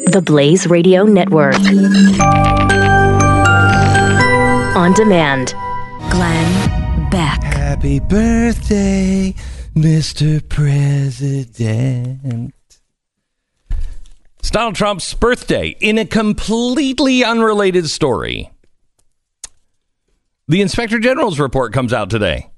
The Blaze Radio Network. On demand. Glenn Beck. Happy birthday, Mr. President. It's Donald Trump's birthday. In a completely unrelated story, the Inspector General's report comes out today.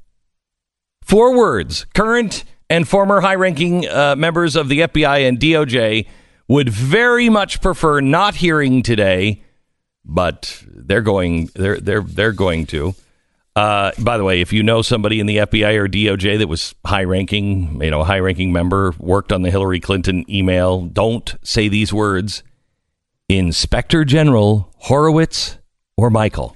4 words. Current and former high-ranking members of the FBI and DOJ would very much prefer not hearing today, but they're going to. By the way, if you know somebody in the FBI or DOJ that was high-ranking, a high-ranking member, worked on the Hillary Clinton email, don't say these words: Inspector General Horowitz or Michael.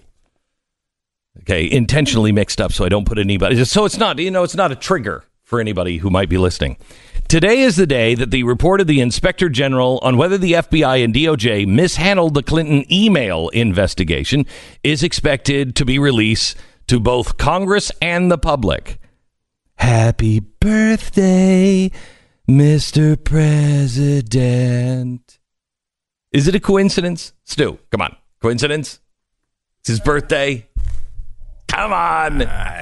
Okay, intentionally mixed up so I don't put anybody. So it's not, it's not a trigger for anybody who might be listening. Today is the day that the report of the Inspector General on whether the FBI and DOJ mishandled the Clinton email investigation is expected to be released to both Congress and the public. Happy birthday, Mr. President. Is it a coincidence? Stu, come on. Coincidence? It's his birthday? Come on.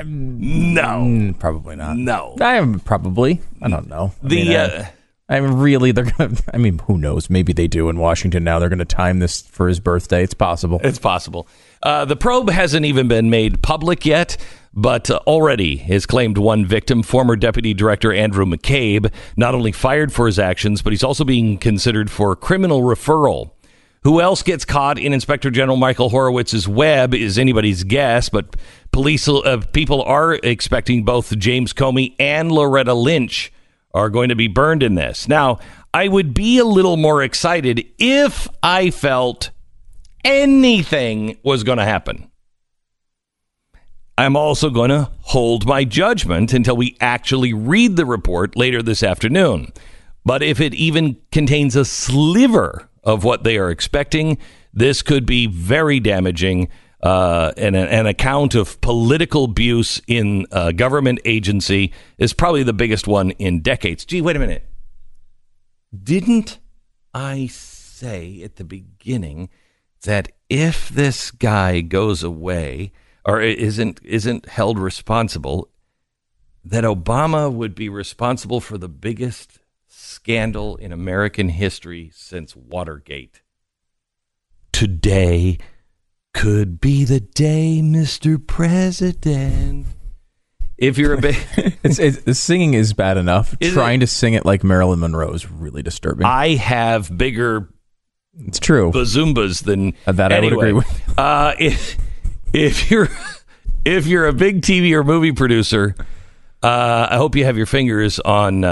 No. Probably not. No. I don't know. They're going to, who knows? Maybe they do in Washington now. They're going to time this for his birthday. It's possible. It's possible. The probe hasn't even been made public yet, but already has claimed one victim, former Deputy Director Andrew McCabe, not only fired for his actions, but he's also being considered for criminal referral. Who else gets caught in Inspector General Michael Horowitz's web is anybody's guess, but people are expecting both James Comey and Loretta Lynch are going to be burned in this. Now, I would be a little more excited if I felt anything was going to happen. I'm also going to hold my judgment until we actually read the report later this afternoon. But if it even contains a sliver of what they are expecting, this could be very damaging. An account of political abuse in a government agency is probably the biggest one in decades. Gee, wait a minute. Didn't I say at the beginning that if this guy goes away or isn't held responsible, that Obama would be responsible for the biggest scandal in American history since Watergate? Today could be the day, Mr. President. If you're a big... the singing is bad enough. Trying to sing it like Marilyn Monroe is really disturbing. I have bigger... It's true. Bazoombas than... That anyway, I would agree with. If you're a big TV or movie producer, I hope you have your fingers on,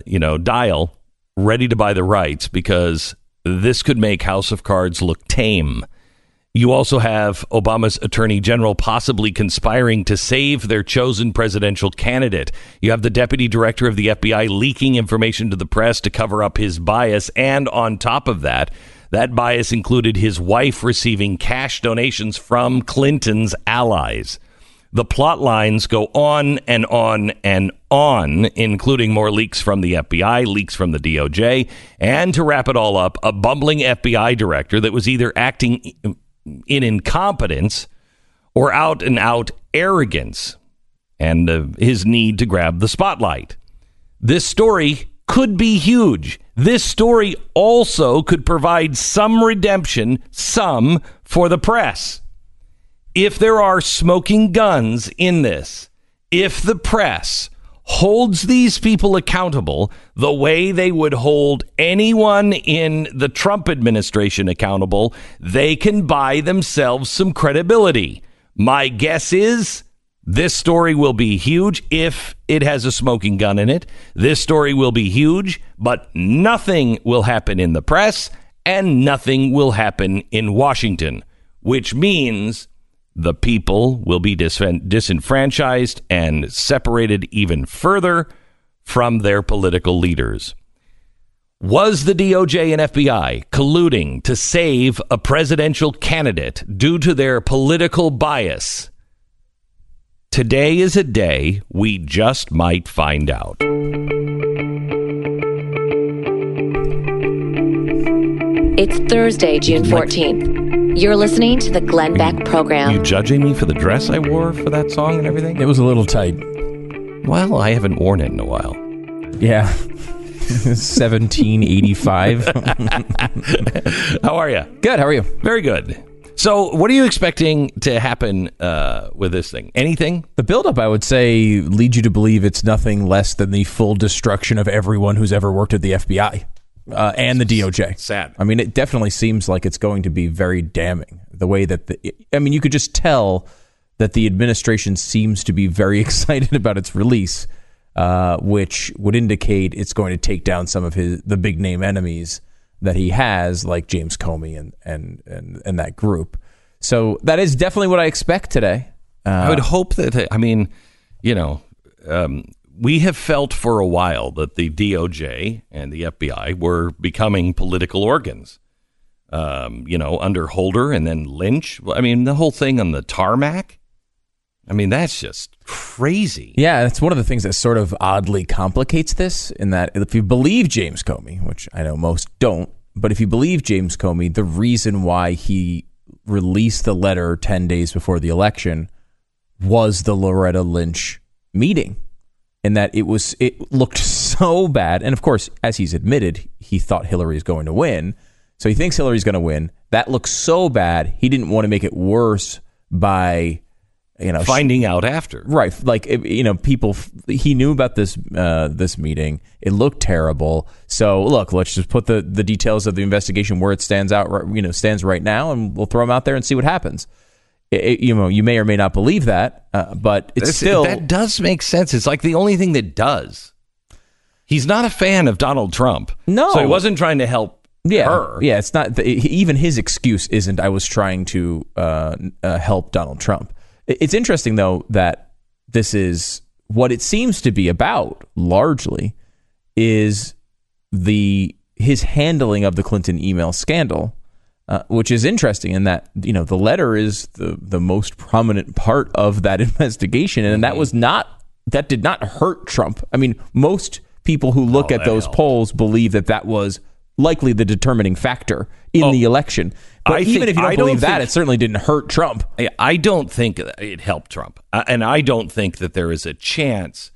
dial, ready to buy the rights, because this could make House of Cards look tame. You also have Obama's attorney general possibly conspiring to save their chosen presidential candidate. You have the deputy director of the FBI leaking information to the press to cover up his bias. And on top of that, that bias included his wife receiving cash donations from Clinton's allies. The plot lines go on and on and on, including more leaks from the FBI, leaks from the DOJ, and to wrap it all up, a bumbling FBI director that was either acting in incompetence or out and out arrogance and his need to grab the spotlight. This story could be huge. This story also could provide some redemption, some for the press. If there are smoking guns in this, if the press holds these people accountable the way they would hold anyone in the Trump administration accountable, they can buy themselves some credibility. My guess is this story will be huge if it has a smoking gun in it. This story will be huge, but nothing will happen in the press and nothing will happen in Washington, which means the people will be disenfranchised and separated even further from their political leaders. Was the DOJ and FBI colluding to save a presidential candidate due to their political bias? Today is a day we just might find out. It's Thursday, June 14th. You're listening to the Glenn Beck program. You judging me for the dress I wore for that song and everything? It was a little tight. Well, I haven't worn it in a while. Yeah. 1785. How are you? Good. How are you? Very good. So, what are you expecting to happen with this thing? Anything? The buildup, I would say, leads you to believe it's nothing less than the full destruction of everyone who's ever worked at the FBI and the DOJ. Sad. I mean, it definitely seems like it's going to be very damning. The way that, you could just tell that the administration seems to be very excited about its release, which would indicate it's going to take down some of the big name enemies that he has, like James Comey and that group. So that is definitely what I expect today. I would hope that, we have felt for a while that the DOJ and the FBI were becoming political organs, under Holder and then Lynch. I mean, the whole thing on the tarmac. I mean, that's just crazy. Yeah, that's one of the things that sort of oddly complicates this, in that if you believe James Comey, which I know most don't, but if you believe James Comey, the reason why he released the letter 10 days before the election was the Loretta Lynch meeting, and that it looked so bad. And of course, as he's admitted, he thought Hillary is going to win. So he thinks Hillary's going to win. That looks so bad. He didn't want to make it worse by finding out after, right? Like, people, he knew about this meeting. It looked terrible. So look, let's just put the details of the investigation where it stands right now, and we'll throw them out there and see what happens. You may or may not believe that, but that does make sense. It's like the only thing that does. He's not a fan of Donald Trump. No, so he wasn't trying to help her. Yeah, it's not. Even his excuse isn't, I was trying to help Donald Trump. It's interesting, though, that this is what it seems to be about, largely, is his handling of the Clinton email scandal, which is interesting in that, the letter is the most prominent part of that investigation, and that did not hurt Trump. I mean, most people who look at those polls believe that was likely the determining factor in the election. But even if you don't believe that, it certainly didn't hurt Trump. I don't think it helped Trump. And I don't think that there is a chance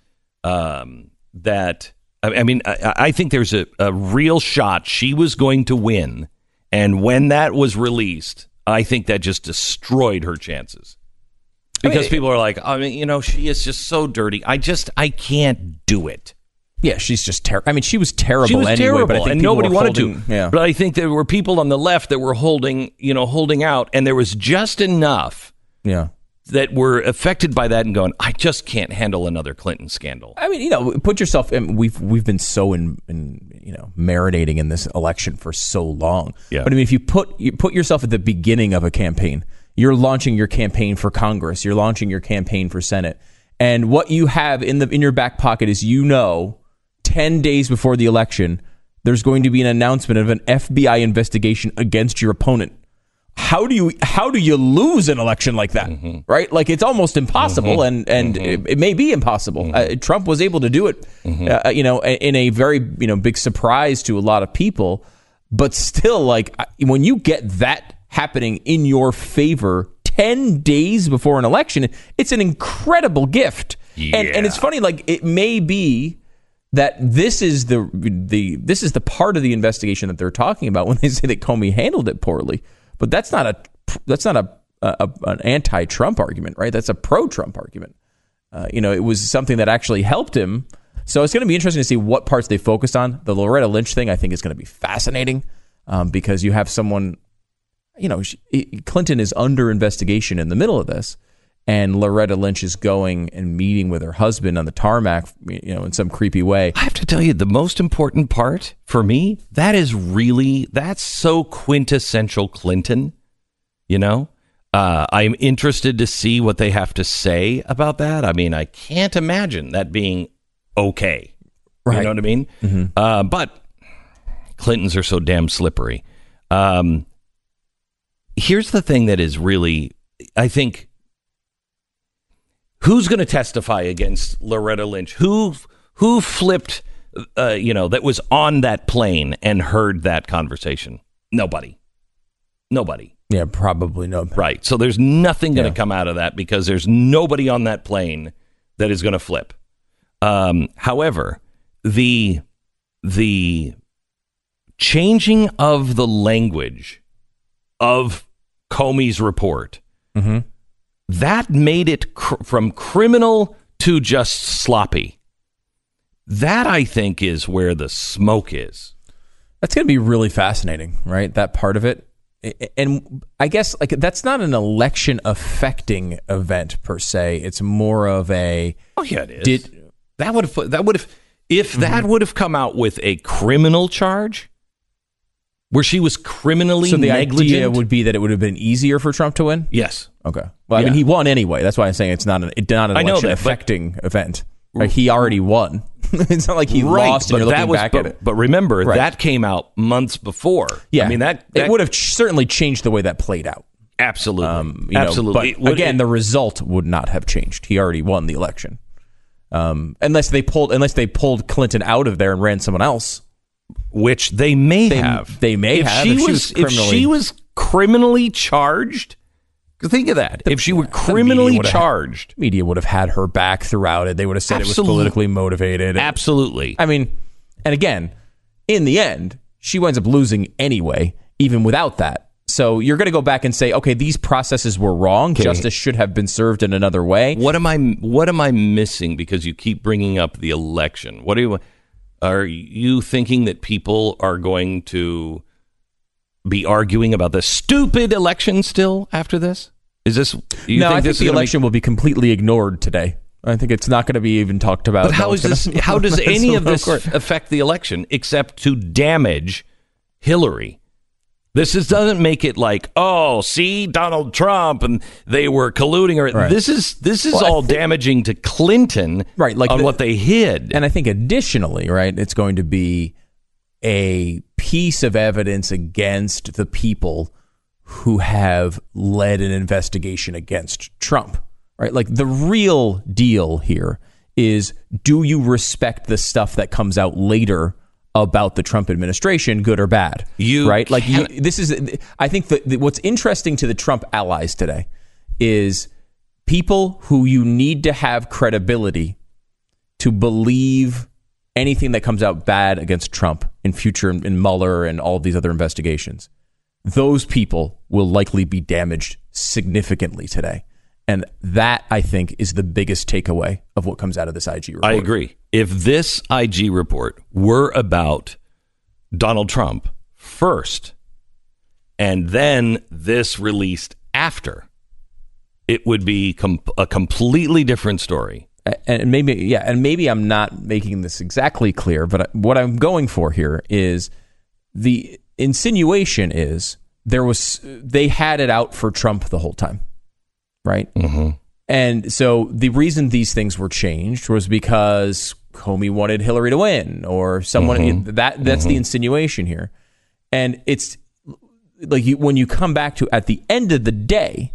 that... I think there's a real shot she was going to win. And when that was released, I think that just destroyed her chances. Because people are like, she is just so dirty. I can't do it. Yeah, she's just terrible. I mean, she was terrible anyway, terrible, but I think and nobody wanted to. Yeah. But I think there were people on the left that were holding out, and there was just enough that were affected by that and going, I just can't handle another Clinton scandal. I mean, put yourself in, we've been so marinating in this election for so long. Yeah. But I mean, if you put yourself at the beginning of a campaign, you're launching your campaign for Congress, you're launching your campaign for Senate, and what you have in your back pocket is 10 days before the election, there's going to be an announcement of an FBI investigation against your opponent. How do you lose an election like that? Mm-hmm. Right? Like, it's almost impossible, and it may be impossible. Mm-hmm. Trump was able to do it, in a very big surprise to a lot of people. But still, like, when you get that happening in your favor 10 days before an election, it's an incredible gift. Yeah. And it's funny, like, it may be that this is the part of the investigation that they're talking about when they say that Comey handled it poorly. But that's not an anti-Trump argument, right? That's a pro-Trump argument. It was something that actually helped him. So it's going to be interesting to see what parts they focused on. The Loretta Lynch thing, I think, is going to be fascinating because you have someone, Clinton is under investigation in the middle of this, and Loretta Lynch is going and meeting with her husband on the tarmac, in some creepy way. I have to tell you, the most important part for me, that's so quintessential Clinton, I'm interested to see what they have to say about that. I mean, I can't imagine that being okay. Right. You know what I mean? Mm-hmm. But Clintons are so damn slippery. Here's the thing that is really, I think, who's going to testify against Loretta Lynch? Who flipped, that was on that plane and heard that conversation? Nobody. Yeah, probably no. Right. So there's nothing going to Yeah. come out of that because there's nobody on that plane that is going to flip. However, the changing of the language of Comey's report, that made it from criminal to just sloppy. That, I think, is where the smoke is. That's going to be really fascinating, right? That part of it. And I guess like that's not an election affecting event per se. It's more of a Oh yeah, it is. That would have come out with a criminal charge where she was criminally so the negligent. idea would be that it would have been easier for Trump to win. Yes. Okay. Well, I mean, Yeah. he won anyway. That's why I'm saying it's not an I know election that, but- affecting event. Like he already won. It's not like he lost and you're looking back at it. But remember, Right. that came out months before. Yeah, I mean that it would have certainly changed the way that played out. absolutely, You know, absolutely. but again, the result would not have changed. He already won the election, unless they pulled Clinton out of there and ran someone else. which they may have. They may have if she was criminally charged. Think of that. If she were criminally would have- charged, Media would have had her back throughout it. They would have said it was Absolute- politically motivated. absolutely. I mean, and again, in the end, she winds up losing anyway, even without that. So you're going to go back and say, okay, these processes were wrong. Justice should have been served in another way. What am I missing? Because you keep bringing up the election. Are you thinking that people are going to be arguing about the stupid election still after this? Is this? No, I think the election will be completely ignored today. I think it's not going to be even talked about. But how is this? How does any of this affect the election except to damage Hillary? This doesn't make it like, oh, see, Donald Trump and they were colluding. Or Right. this is all damaging to Clinton, Right, like on what they hid. And I think additionally, right, it's going to be a piece of evidence against the people who have led an investigation against Trump, right? Like the real deal here is, do you respect the stuff that comes out later about the Trump administration, good or bad? Right? Like this is, I think that what's interesting to the Trump allies today is people who you need to have credibility to believe anything that comes out bad against Trump in future, in Mueller and all of these other investigations. Those people will likely be damaged significantly today. And that, I think, is the biggest takeaway of what comes out of this IG report. I agree. If this IG report were about Donald Trump first, and then this released after, it would be a completely different story. And maybe I'm not making this exactly clear, but what I'm going for here is the insinuation is they had it out for Trump the whole time, right? Mm-hmm. And so the reason these things were changed was because Comey wanted Hillary to win, or someone that's the insinuation here. And it's like when you come back to at the end of the day,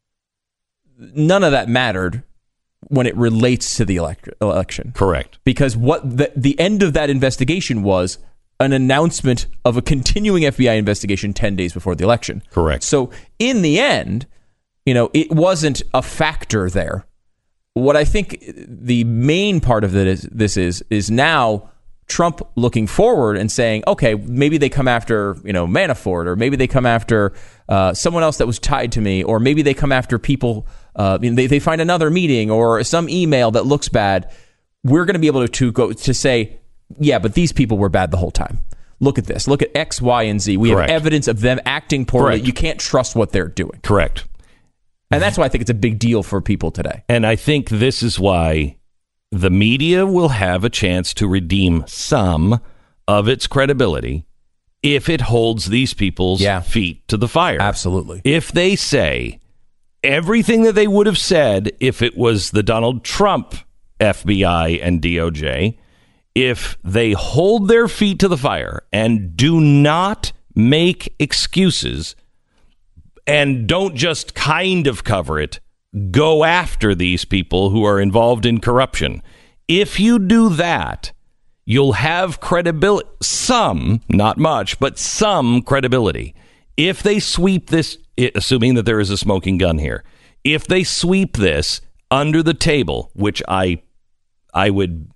none of that mattered when it relates to the election. Correct. Because what the end of that investigation was an announcement of a continuing FBI investigation 10 days before the election. Correct. So in the end, it wasn't a factor there. What I think the main part of this is now Trump looking forward and saying, okay, maybe they come after, Manafort, or maybe they come after someone else that was tied to me, or maybe they come after people, they find another meeting or some email that looks bad. We're going to be able to go to say, yeah, but these people were bad the whole time. Look at this. Look at X, Y, and Z. We Correct. have evidence of them acting poorly. Correct. You can't trust what they're doing. Correct. And that's why I think it's a big deal for people today. And I think this is why the media will have a chance to redeem some of its credibility if it holds these people's feet to the fire. Absolutely. If they say everything that they would have said if it was the Donald Trump FBI and DOJ, if they hold their feet to the fire and do not make excuses and don't just kind of cover it, go after these people who are involved in corruption. If you do that, you'll have credibility, some, not much, but some credibility. If they sweep this, assuming that there is a smoking gun here, if they sweep this under the table, which I wouldn't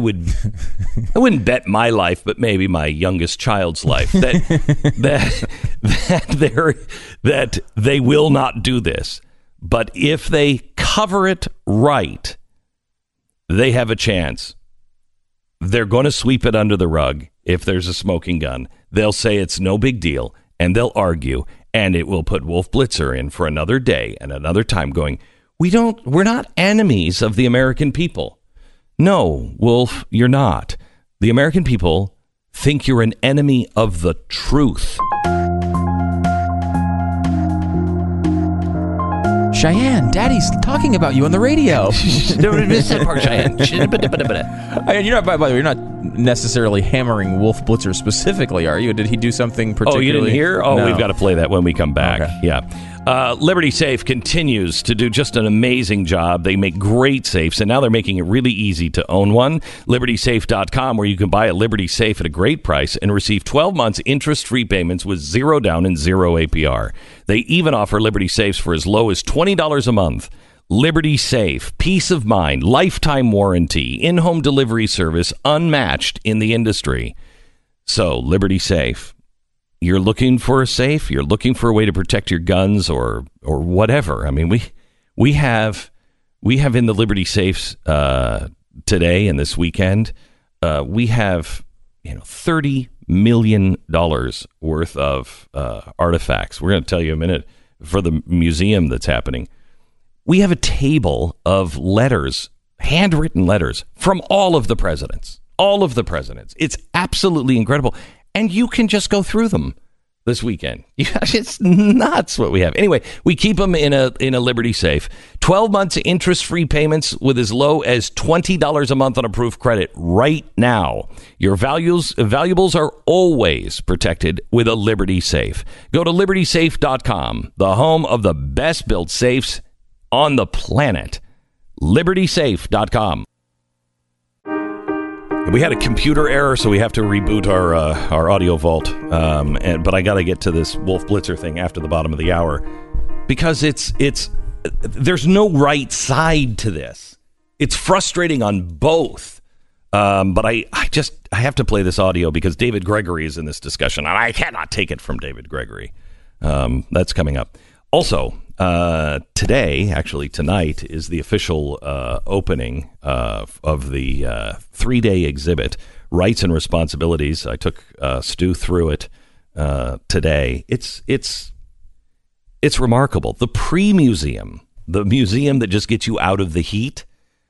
bet my life, but maybe my youngest child's life, that they will not do this. But if they cover it right, they have a chance. They're going to sweep it under the rug. If there's a smoking gun, they'll say it's no big deal, and they'll argue, and it will put Wolf Blitzer in for another day and another time going, we're not enemies of the American people. No, Wolf, you're not. The American people think you're an enemy of the truth. Cheyenne, Daddy's talking about you on the radio. Don't miss that part, Cheyenne. You're not, by the way, you're not necessarily hammering Wolf Blitzer specifically, are you? Did he do something particularly? Oh, you didn't hear? Oh, no. We've got to play that when we come back. Okay. Yeah. Liberty Safe continues to do just an amazing job. They make great safes, and now they're making it really easy to own one. LibertySafe.com, where you can buy a Liberty Safe at a great price and receive 12 months interest-free payments with 0 down and 0 APR. They even offer Liberty Safes for as low as $20 a month. Liberty Safe, peace of mind, lifetime warranty, in-home delivery service, unmatched in the industry. So, Liberty Safe. You're looking for a safe. You're looking for a way to protect your guns or whatever. I mean, we have in the Liberty Safes today and this weekend, we have $30 million worth of artifacts. We're going to tell you in a minute for the museum that's happening. We have a table of letters, handwritten letters from all of the presidents. All of the presidents. It's absolutely incredible. And you can just go through them this weekend. It's nuts what we have. Anyway, we keep them in a Liberty Safe. 12 months interest-free payments with as low as $20 a month on approved credit right now. Your valuables are always protected with a Liberty Safe. Go to LibertySafe.com, the home of the best-built safes on the planet. LibertySafe.com. We had a computer error, so we have to reboot our audio vault. But I got to get to this Wolf Blitzer thing after the bottom of the hour because there's no right side to this. It's frustrating on both. But I have to play this audio because David Gregory is in this discussion, and I cannot take it from David Gregory. That's coming up. Also, tonight is the official opening of the 3-day exhibit, Rights and Responsibilities. I took Stu through it today. It's remarkable. The pre-museum, the museum that just gets you out of the heat,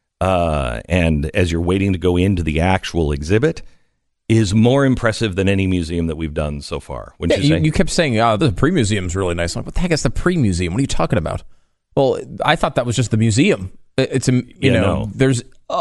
and as you're waiting to go into the actual exhibit, is more impressive than any museum that we've done so far. Wouldn't you say? You kept saying, the pre-museum's really nice. I'm like, what the heck is the pre-museum? What are you talking about? Well, I thought that was just the museum. It's there's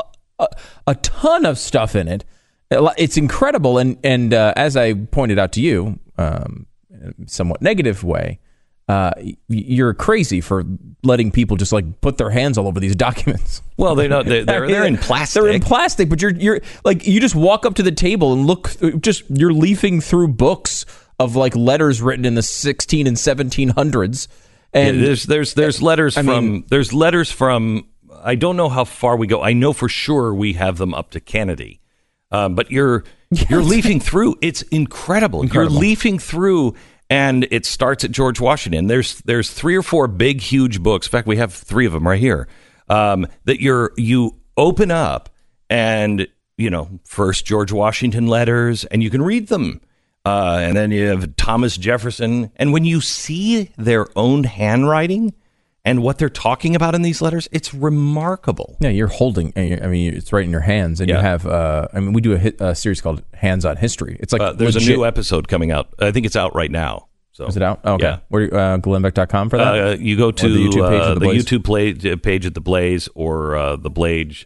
a ton of stuff in it. It's incredible. And as I pointed out to you, in a somewhat negative way, you're crazy for letting people just like put their hands all over these documents. Well, they're in plastic. They're in plastic, but you're like, you just walk up to the table and look. You're leafing through books of like letters written in the 16 and 1700s. And there's letters there's letters from. I don't know how far we go. I know for sure we have them up to Kennedy. But you're leafing through. It's incredible. You're leafing through. And it starts at George Washington. There's 3 or 4 big, huge books. In fact, we have 3 of them right here. That you open up, and first George Washington letters, and you can read them. And then you have Thomas Jefferson. And when you see their own handwriting and what they're talking about in these letters, it's remarkable. Yeah, you're holding. I mean, it's right in your hands, and you have. We do a series called Hands on History. It's like there's a new episode coming out. I think it's out right now. So is it out? Oh, okay. Yeah. Where GlennBeck.com for that? You go to the YouTube page, the YouTube page at the Blaze, or the Blaze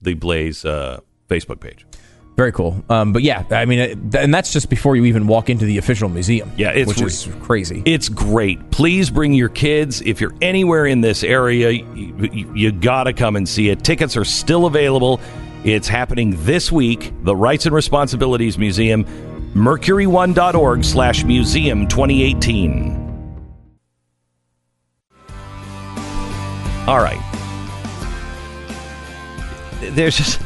Facebook page. Very cool. But yeah, I mean, and that's just before you even walk into the official museum. Yeah, which is crazy. It's great. Please bring your kids. If you're anywhere in this area, you got to come and see it. Tickets are still available. It's happening this week. The Rights and Responsibilities Museum, mercury1.org/museum 2018. All right. There's just...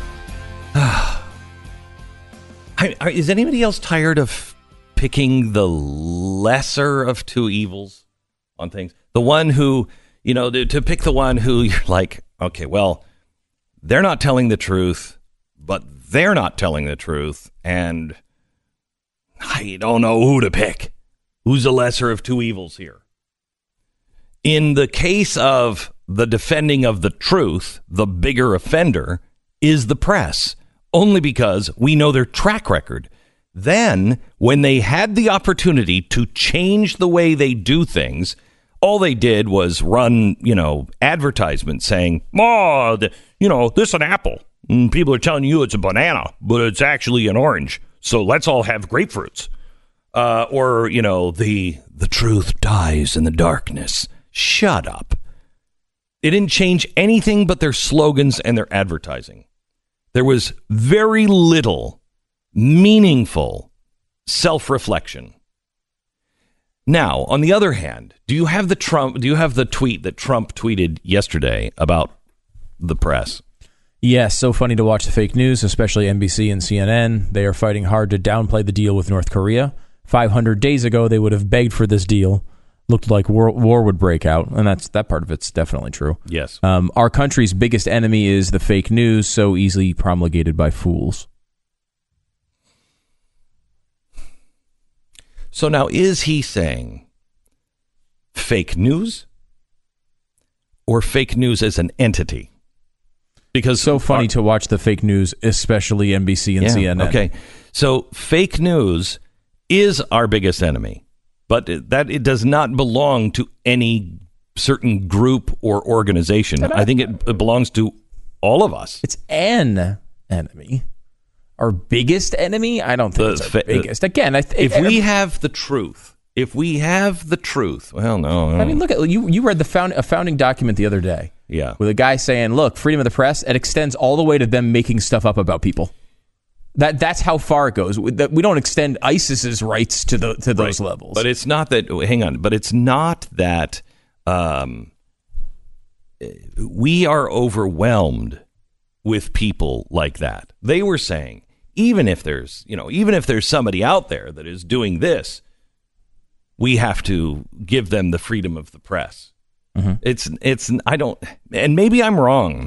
is anybody else tired of picking the lesser of two evils on things? The one who, to pick the one who you're like, okay, well, they're not telling the truth, but they're not telling the truth, and I don't know who to pick. Who's the lesser of two evils here? In the case of the defending of the truth, the bigger offender is the press, only because we know their track record. Then, when they had the opportunity to change the way they do things, all they did was run, advertisements saying, this is an apple. And people are telling you it's a banana, but it's actually an orange. So let's all have grapefruits. Or the truth dies in the darkness. Shut up. It didn't change anything but their slogans and their advertising. There was very little meaningful self-reflection. Now, on the other hand, do you have the tweet that Trump tweeted yesterday about the press? Yes, so funny to watch the fake news, especially NBC and CNN. They are fighting hard to downplay the deal with North Korea. 500 days ago, they would have begged for this deal. Looked like war would break out, and that part of it's definitely true. Yes. Our country's biggest enemy is the fake news, so easily promulgated by fools. So now, is he saying fake news or fake news as an entity? Because so funny to watch the fake news, especially NBC and CNN. Okay, so fake news is our biggest enemy, but that it does not belong to any certain group or organization. I think it belongs to all of us. It's an enemy. Our biggest enemy? I don't think it's our biggest. Again, if we have the truth, well, no. I mean, look at you read a founding document the other day. Yeah, with a guy saying, "Look, freedom of the press, it extends all the way to them making stuff up about people." That's how far it goes. We don't extend ISIS's rights to those levels. But it's not that. Hang on. But it's not that we are overwhelmed with people like that. They were saying, even if there's somebody out there that is doing this, we have to give them the freedom of the press. Mm-hmm. I don't, and maybe I'm wrong.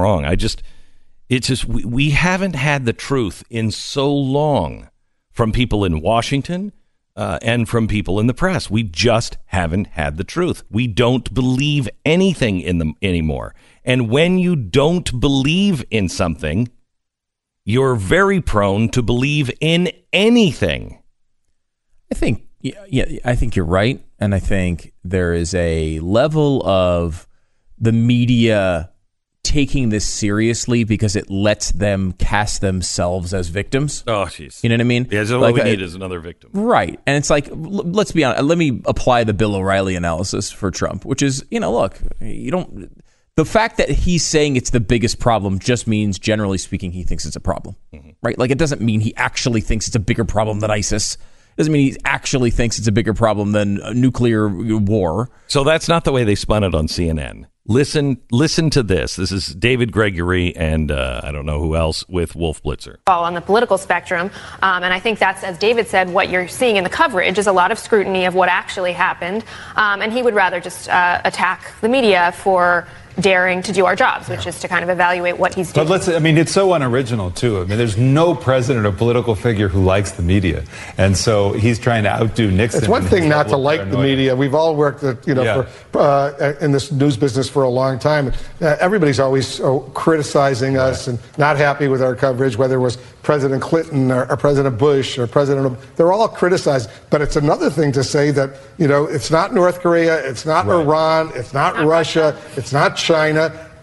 We haven't had the truth in so long from people in Washington and from people in the press. We just haven't had the truth. We don't believe anything in them anymore. And when you don't believe in something, you're very prone to believe in anything. I think you're right. And I think there is a level of the media taking this seriously because it lets them cast themselves as victims. Oh, jeez. You know what I mean? Yeah, so what we need is another victim. Right. And it's like, let's be honest. Let me apply the Bill O'Reilly analysis for Trump, which is, look, the fact that he's saying it's the biggest problem just means, generally speaking, he thinks it's a problem, right? Like, it doesn't mean he actually thinks it's a bigger problem than ISIS. It doesn't mean he actually thinks it's a bigger problem than a nuclear war. So that's not the way they spun it on CNN. Listen to this. This is David Gregory and I don't know who else with Wolf Blitzer. On the political spectrum. And I think that's, as David said, what you're seeing in the coverage is a lot of scrutiny of what actually happened. And he would rather just attack the media for daring to do our jobs, which is to kind of evaluate what he's doing. But it's so unoriginal, too. I mean, there's no president or political figure who likes the media. And so he's trying to outdo Nixon. It's one thing not to like the media. We've all worked in this news business for a long time. Everybody's always criticizing us and not happy with our coverage, whether it was President Clinton or President Bush or they're all criticized. But it's another thing to say that, it's not North Korea, it's not Iran, it's not Russia, it's not China.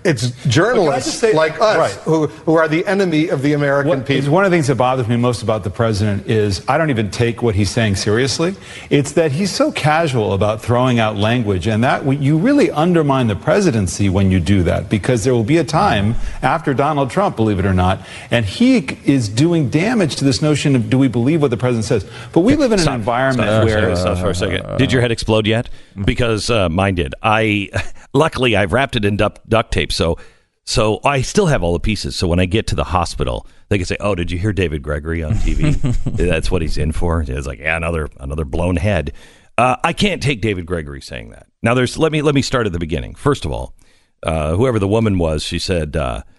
it's journalists like us who are the enemy of the American people. One of the things that bothers me most about the president is I don't even take what he's saying seriously. It's that he's so casual about throwing out language, and that you really undermine the presidency when you do that, because there will be a time after Donald Trump, believe it or not, and he is doing damage to this notion of do we believe what the president says. But we live in an environment where... Stop for a second. Did your head explode yet? Because mine did. Luckily, I've wrapped it in duct tape, so I still have all the pieces. So when I get to the hospital, they can say, "Oh, did you hear David Gregory on TV? That's what he's in for." It's like, yeah, another blown head. I can't take David Gregory saying that. Now, let me start at the beginning. First of all, whoever the woman was, she said,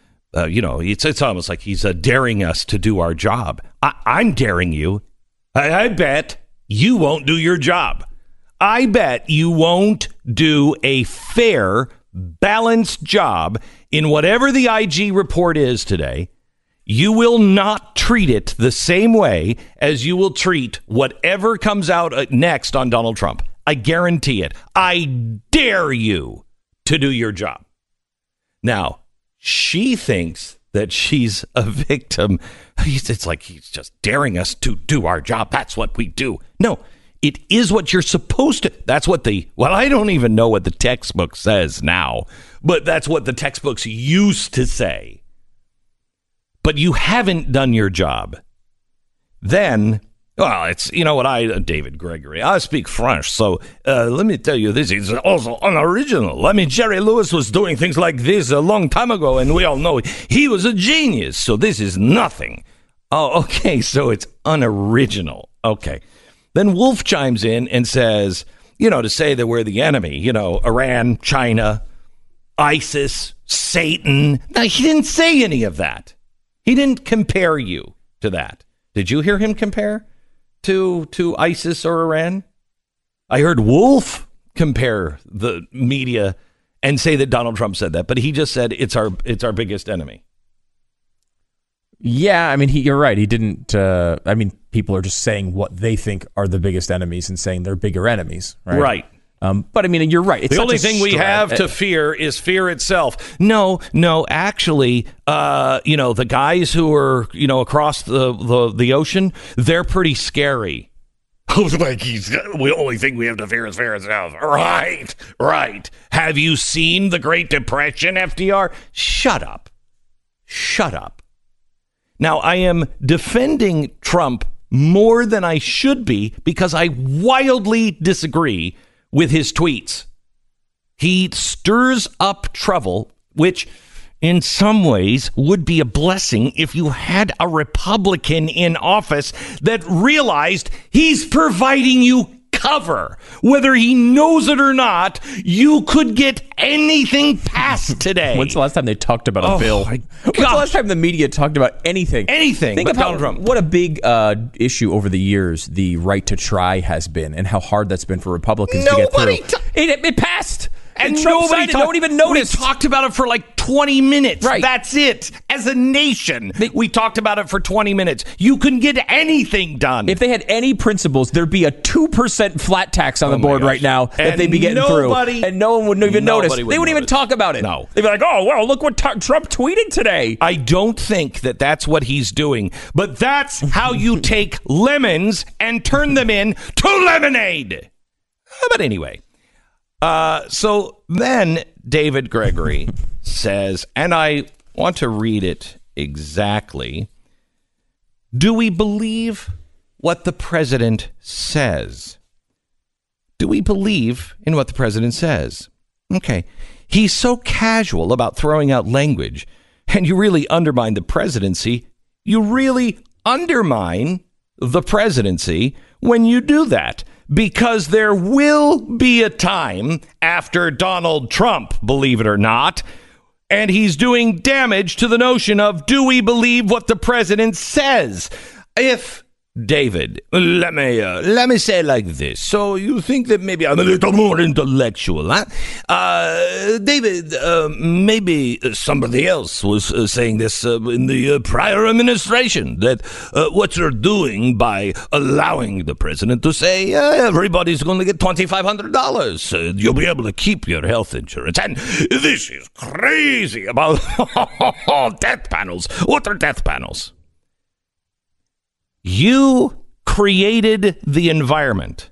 it's almost like he's daring us to do our job. I'm daring you. I bet you won't do your job. I bet you won't do a fair, balanced job in whatever the IG report is today. You will not treat it the same way as you will treat whatever comes out next on Donald Trump. I guarantee it. I dare you to do your job. Now, she thinks that she's a victim. It's like he's just daring us to do our job. That's what we do. No. It is what you're supposed to. That's what I don't even know what the textbook says now, but that's what the textbooks used to say. But you haven't done your job. Then, it's, David Gregory, I speak French, so let me tell you, this is also unoriginal. I mean, Jerry Lewis was doing things like this a long time ago, and we all know he was a genius, so this is nothing. Oh, okay, so it's unoriginal. Okay. Then Wolf chimes in and says, to say that we're the enemy, Iran, China, ISIS, Satan. Now, he didn't say any of that. He didn't compare you to that. Did you hear him compare to ISIS or Iran? I heard Wolf compare the media and say that Donald Trump said that, but he just said it's our biggest enemy. Yeah, I mean, you're right. He didn't. People are just saying what they think are the biggest enemies and saying they're bigger enemies, right? Right. But I mean, you're right. It's the only thing we have to fear is fear itself. No. Actually, the guys who are across the ocean, they're pretty scary. The only thing we have to fear is fear itself. Right. Have you seen the Great Depression, FDR? Shut up. Now, I am defending Trump more than I should be because I wildly disagree with his tweets. He stirs up trouble, which in some ways would be a blessing if you had a Republican in office that realized he's providing you cover. Whether he knows it or not, you could get anything passed today. When's the last time they talked about a bill? When's the last time the media talked about anything? Think of Donald Trump. What a big issue over the years the right to try has been, and how hard that's been for Republicans to get through. It passed. And Trump signed it. No one even noticed. We talked about it for like 20 minutes. Right. That's it. As a nation, we talked about it for 20 minutes. You couldn't get anything done. If they had any principles, there'd be a 2% flat tax on the board right now that they'd be getting through. And no one wouldn't even notice. They wouldn't even talk about it. No. They'd be like, oh, well, look what Trump tweeted today. I don't think that that's what he's doing. But that's how you take lemons and turn them into lemonade. But anyway. So then David Gregory says, and I want to read it exactly. Do we believe what the president says? Do we believe in what the president says? Okay. He's so casual about throwing out language, and you really undermine the presidency. You really undermine the presidency when you do that. Because there will be a time after Donald Trump, believe it or not, and he's doing damage to the notion of do we believe what the president says? If David, let me say it like this. So you think that maybe I'm a little more intellectual, huh? David, maybe somebody else was saying this in the prior administration, that what you're doing by allowing the president to say everybody's going to get $2,500, you'll be able to keep your health insurance. And this is crazy about death panels. What are death panels? You created the environment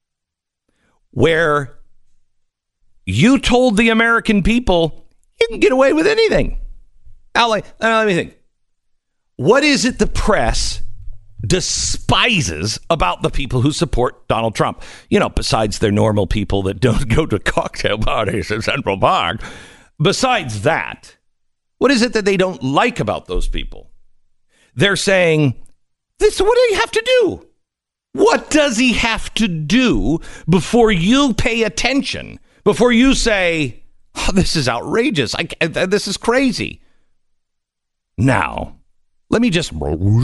where you told the American people you can get away with anything. Now, let me think. What is it the press despises about the people who support Donald Trump? You know, besides their normal people that don't go to cocktail parties in Central Park. Besides that, what is it that they don't like about those people? They're saying, what do you have to do? What does he have to do before you pay attention? Before you say, oh, this is outrageous. This is crazy. Now, let me just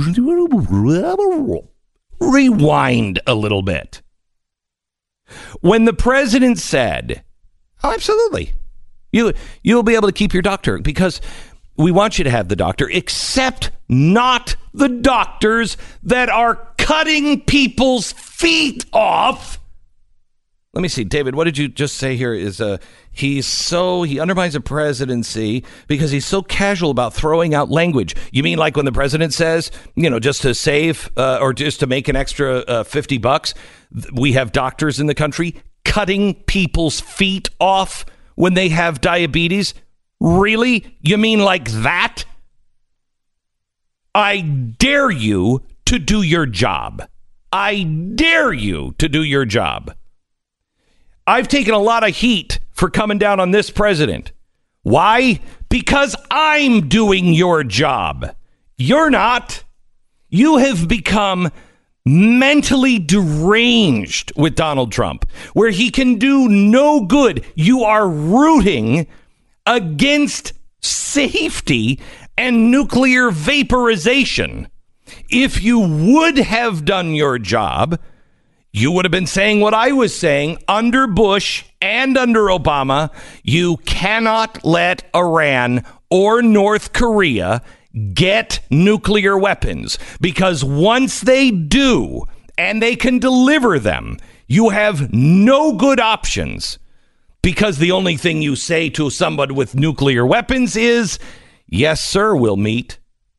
rewind a little bit. When the president said, oh, absolutely, you'll be able to keep your doctor because we want you to have the doctor, except not the doctors that are cutting people's feet off. Let me see, David, what did you just say here is he undermines the presidency because he's so casual about throwing out language. You mean like when the president says, just to save or just to make an extra $50, we have doctors in the country cutting people's feet off when they have diabetes? Really? You mean like that? I dare you to do your job. I dare you to do your job. I've taken a lot of heat for coming down on this president. Why? Because I'm doing your job. You're not. You have become mentally deranged with Donald Trump, where he can do no good. You are rooting against safety and nuclear vaporization. If you would have done your job, you would have been saying what I was saying under Bush and under Obama. You cannot let Iran or North Korea get nuclear weapons, because once they do and they can deliver them, you have no good options. Because the only thing you say to somebody with nuclear weapons is, yes, sir, we'll meet.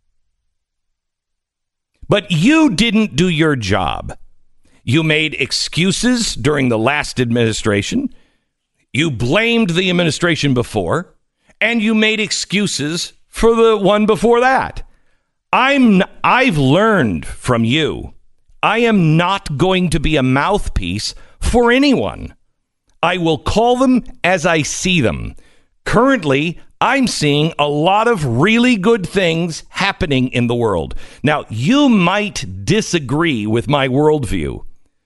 But you didn't do your job. You made excuses during the last administration. You blamed the administration before. And you made excuses for the one before that. I've learned from you. I am not going to be a mouthpiece for anyone. I will call them as I see them. Currently, I'm seeing a lot of really good things happening in the world. Now, you might disagree with my worldview,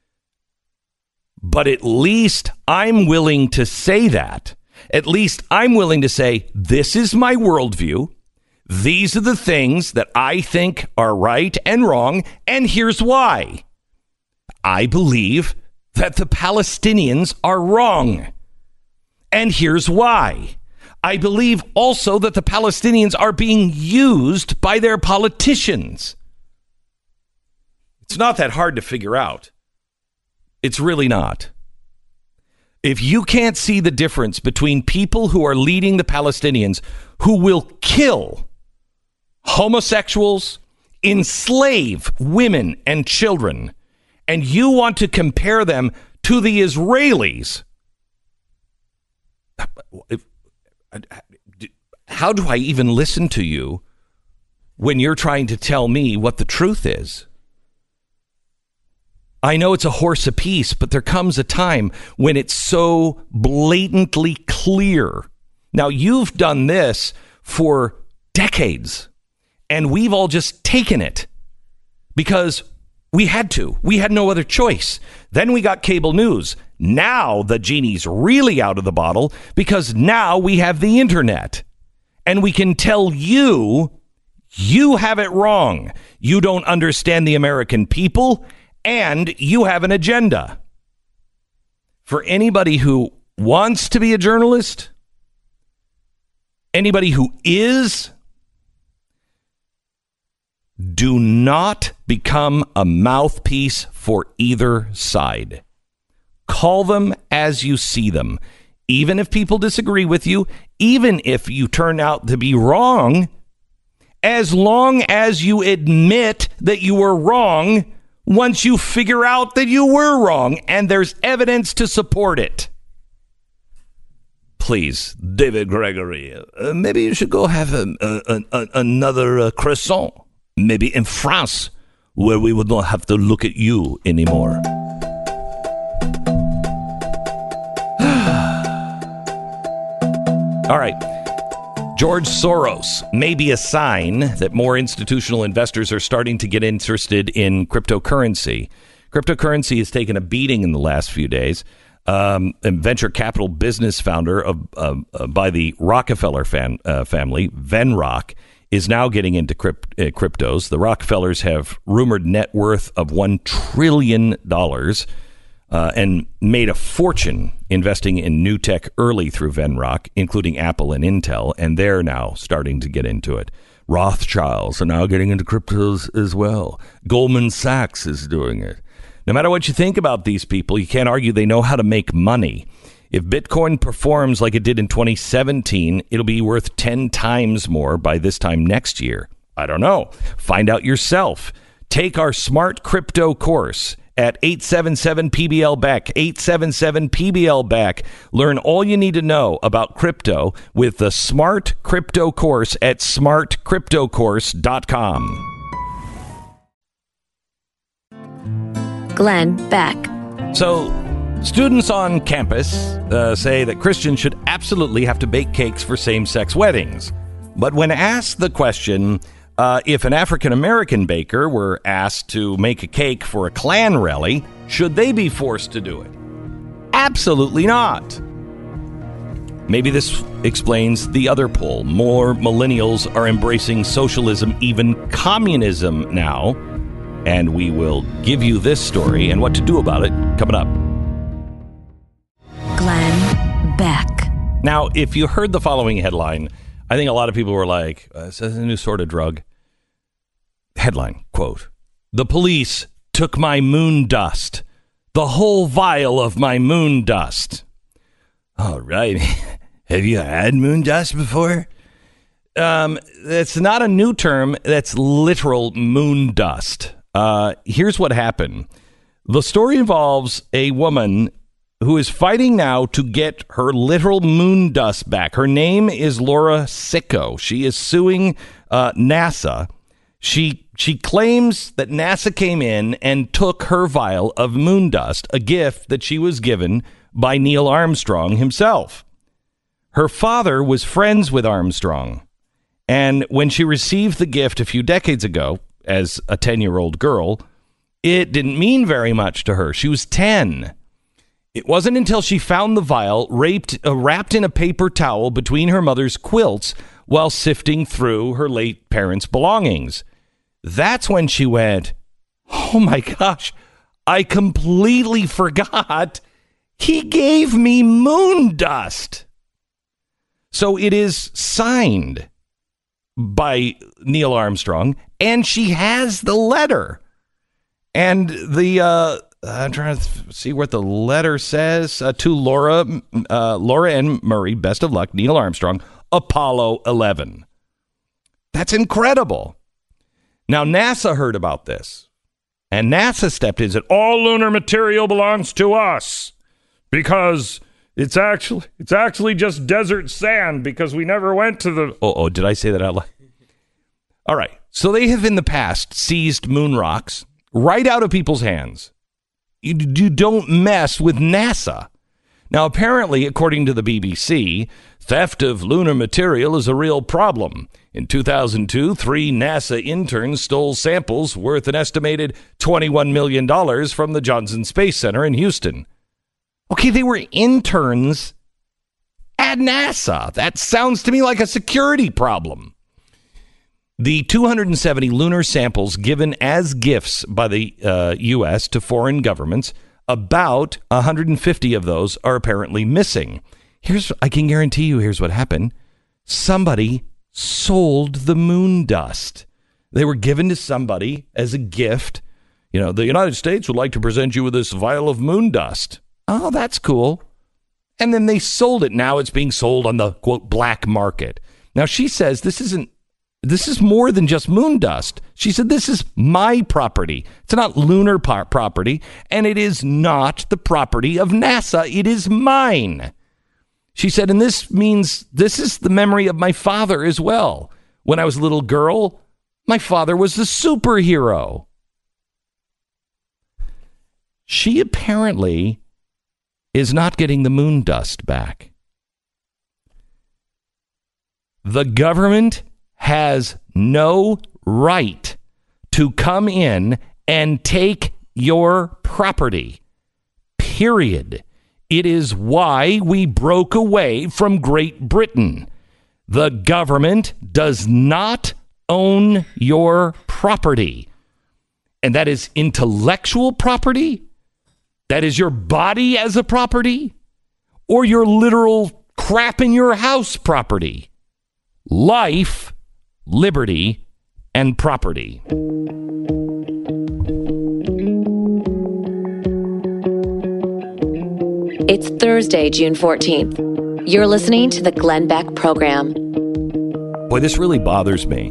but at least I'm willing to say that. At least I'm willing to say, this is my worldview. These are the things that I think are right and wrong, and here's why. I believe that the Palestinians are wrong. And here's why. I believe also that the Palestinians are being used by their politicians. It's not that hard to figure out. It's really not. If you can't see the difference between people who are leading the Palestinians, who will kill homosexuals, enslave women and children, and you want to compare them to the Israelis, how do I even listen to you when you're trying to tell me what the truth is? I know it's a horse apiece, but there comes a time when it's so blatantly clear. Now, you've done this for decades, and we've all just taken it because we had to. We had no other choice. Then we got cable news. Now the genie's really out of the bottle because now we have the internet. And we can tell you You have it wrong. You don't understand the American people, and you have an agenda. For anybody who wants to be a journalist, anybody who is, do not become a mouthpiece for either side. Call them as you see them. Even if people disagree with you, even if you turn out to be wrong, as long as you admit that you were wrong, once you figure out that you were wrong and there's evidence to support it. Please, David Gregory, maybe you should go have another croissant. Maybe in France, where we would not have to look at you anymore. All right. George Soros may be a sign that more institutional investors are starting to get interested in cryptocurrency. Cryptocurrency has taken a beating in the last few days. A venture capital business founder by the Rockefeller family, Venrock, is now getting into cryptos. The Rockefellers have rumored net worth of $1 trillion and made a fortune investing in new tech early through Venrock, including Apple and Intel, and they're now starting to get into it. Rothschilds are now getting into cryptos as well. Goldman Sachs is doing it. No matter what you think about these people, you can't argue they know how to make money. If Bitcoin performs like it did in 2017, it'll be worth 10 times more by this time next year. I don't know. Find out yourself. Take our Smart Crypto course at 877-PBL-BECK, 877-PBL-BECK. Learn all you need to know about crypto with the Smart Crypto course at smartcryptocourse.com. Glenn Beck. So, students on campus say that Christians should absolutely have to bake cakes for same-sex weddings. But when asked the question, if an African-American baker were asked to make a cake for a Klan rally, should they be forced to do it? Absolutely not. Maybe this explains the other poll. More millennials are embracing socialism, even communism now. And we will give you this story and what to do about it coming up. Glenn Beck. Now, if you heard the following headline, I think a lot of people were like, this is a new sort of drug. Headline, quote, "The police took my moon dust. The whole vial of my moon dust." All right. Have you had moon dust before? That's not a new term. That's literal moon dust. Here's what happened. The story involves a woman who is fighting now to get her literal moon dust back. Her name is Laura Sicko. She is suing NASA. She claims that NASA came in and took her vial of moon dust, a gift that she was given by Neil Armstrong himself. Her father was friends with Armstrong, and when she received the gift a few decades ago, as a 10-year-old girl, it didn't mean very much to her. She was 10. It wasn't until she found the vial wrapped in a paper towel between her mother's quilts while sifting through her late parents' belongings. That's when she went, "Oh my gosh, I completely forgot. He gave me moon dust." So it is signed by Neil Armstrong, and she has the letter. And the I'm trying to see what the letter says. To Laura and Murray, best of luck, Neil Armstrong, Apollo 11. That's incredible. Now, NASA heard about this, and NASA stepped in and said, all lunar material belongs to us because it's actually just desert sand because we never went to the... Oh, did I say that out loud? All right. So they have in the past seized moon rocks right out of people's hands. You don't mess with NASA. Now, apparently, according to the BBC, theft of lunar material is a real problem. In 2002, 3 NASA interns stole samples worth an estimated $21 million from the Johnson Space Center in Houston. Okay, they were interns at NASA. That sounds to me like a security problem. The 270 lunar samples given as gifts by the U.S. to foreign governments, about 150 of those are apparently missing. I can guarantee you, here's what happened. Somebody sold the moon dust. They were given to somebody as a gift. You know, the United States would like to present you with this vial of moon dust. Oh, that's cool. And then they sold it. Now it's being sold on the, quote, black market. Now, she says this is more than just moon dust. She said, this is my property. It's not lunar property, and it is not the property of NASA. It is mine. She said, and this means this is the memory of my father as well. When I was a little girl, my father was a superhero. She apparently is not getting the moon dust back. The government has no right to come in and take your property. Period. It is why we broke away from Great Britain. The government does not own your property. And that is intellectual property. That is your body as a property. Or your literal crap in your house property. Life, liberty, and property. It's Thursday, June 14th. You're listening to the Glenn Beck Program. Boy, this really bothers me.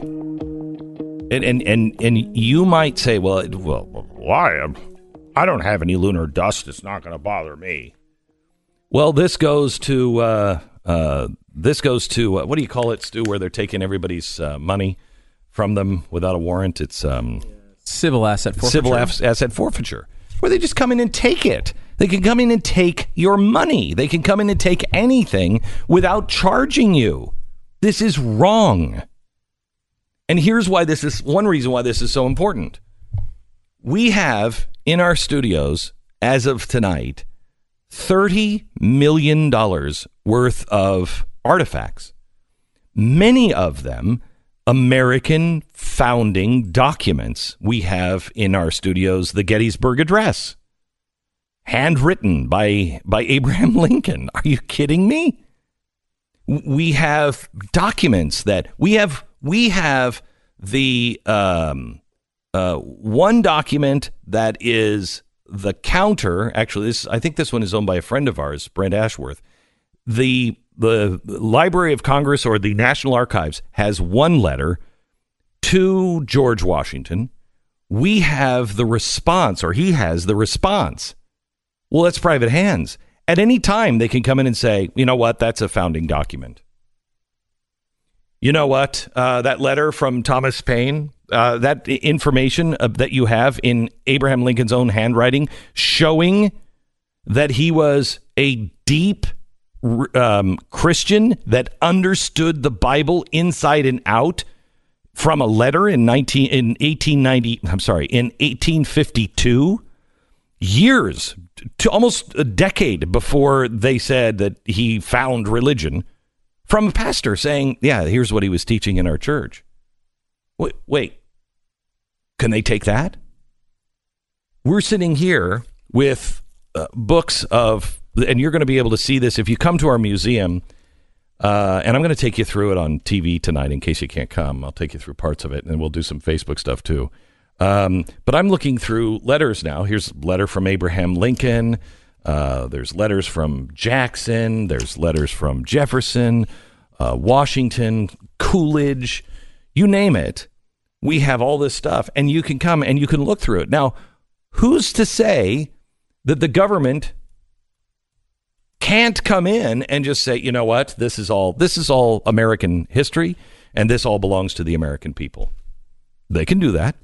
And you might say, well, why? I don't have any lunar dust. It's not going to bother me. Well, this goes to what do you call it, Stu, where they're taking everybody's money from them without a warrant? It's civil asset forfeiture. Civil asset forfeiture, where they just come in and take it. They can come in and take your money. They can come in and take anything without charging you. This is wrong. And here's why this is one reason why this is so important. We have in our studios, as of tonight, $30 million worth of artifacts. Many of them American founding documents. We have in our studios the Gettysburg Address, handwritten by Abraham Lincoln. Are you kidding me? We have documents that we have the one document that is the counter. Actually, I think this one is owned by a friend of ours, Brent Ashworth. The Library of Congress or the National Archives has one letter to George Washington. We have the response, or he has the response. Well, that's private hands. At any time, they can come in and say, you know what, that's a founding document. You know what, that letter from Thomas Paine, that information that you have in Abraham Lincoln's own handwriting, showing that he was a deep Christian that understood the Bible inside and out, from a letter in 1852, years to almost a decade before they said that he found religion, from a pastor saying, yeah, here's what he was teaching in our church. Wait, can they take that? We're sitting here with books of, and you're going to be able to see this if you come to our museum, and I'm going to take you through it on TV tonight in case you can't come. I'll take you through parts of it, and we'll do some Facebook stuff too. But I'm looking through letters now. Here's a letter from Abraham Lincoln. There's letters from Jackson. There's letters from Jefferson, Washington, Coolidge, you name it. We have all this stuff, and you can come and you can look through it. Now, who's to say that the government can't come in and just say, you know what, this is all American history, and this all belongs to the American people? They can do that.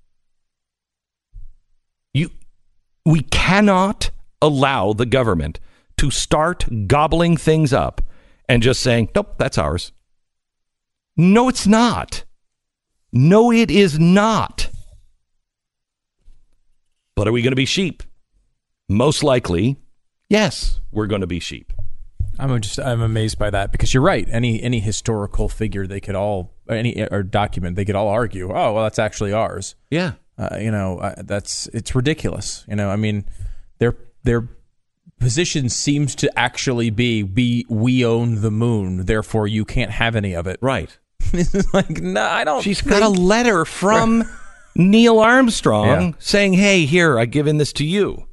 We cannot allow the government to start gobbling things up and just saying, nope, that's ours. No, it's not. No, it is not. But are we going to be sheep? Most likely, yes, we're going to be sheep. I'm amazed by that, because you're right. Any historical figure or document, they could all argue, oh, well, that's actually ours. Yeah. It's ridiculous. I mean, their position seems to actually be we own the moon, therefore you can't have any of it. Right. It's like, no, I don't. She's got a letter from Neil Armstrong saying, hey, here, I've given this to you.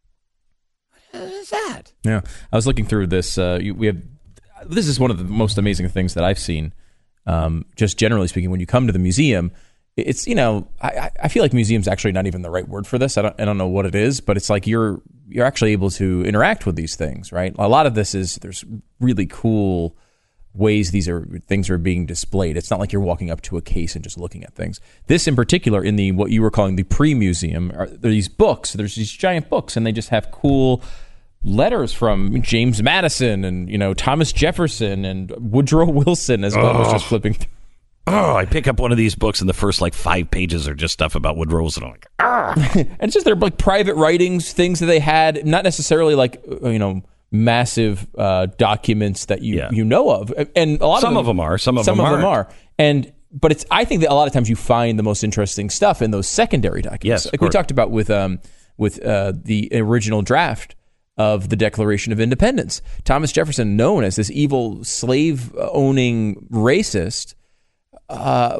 What is that? Yeah. I was looking through this. This is one of the most amazing things that I've seen, just generally speaking, when you come to the museum. It's, I feel like museum's actually not even the right word for this. I don't know what it is, but it's like you're actually able to interact with these things, right? A lot of this is, there's really cool ways things are being displayed. It's not like you're walking up to a case and just looking at things. This in particular, in the what you were calling the pre-museum, are these books. There's these giant books, and they just have cool letters from James Madison and Thomas Jefferson and Woodrow Wilson, as well as just flipping through. Oh, I pick up one of these books, and the first 5 pages are just stuff about Woodrow Wilson. I'm like, and it's just their private writings, things that they had, not necessarily massive documents that you know of, and a lot of them are. Some of them are. But I think that a lot of times you find the most interesting stuff in those secondary documents. Yes, like we talked about with the original draft of the Declaration of Independence. Thomas Jefferson, known as this evil slave-owning racist. I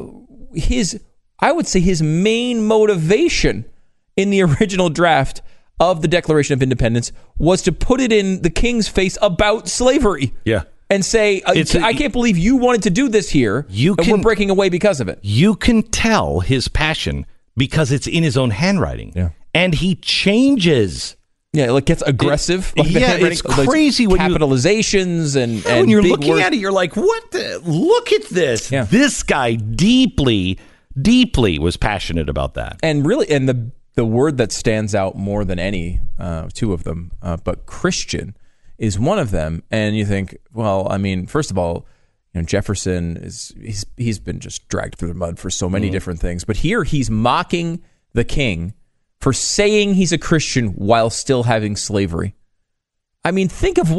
would say his main motivation in the original draft of the Declaration of Independence was to put it in the king's face about slavery. Yeah. And say, I can't believe you wanted to do this here, and we're breaking away because of it. You can tell his passion because it's in his own handwriting. Yeah. And he changes. Yeah, it gets aggressive. It's crazy when capitalizations and when you're big looking words. at it, you're like, what? Look at this. Yeah. This guy deeply was passionate about that. And really, and the word that stands out more than any, two of them, but Christian is one of them. And you think, well, I mean, first of all, Jefferson he's been just dragged through the mud for so many different things. But here he's mocking the king for saying he's a Christian while still having slavery. I mean, think of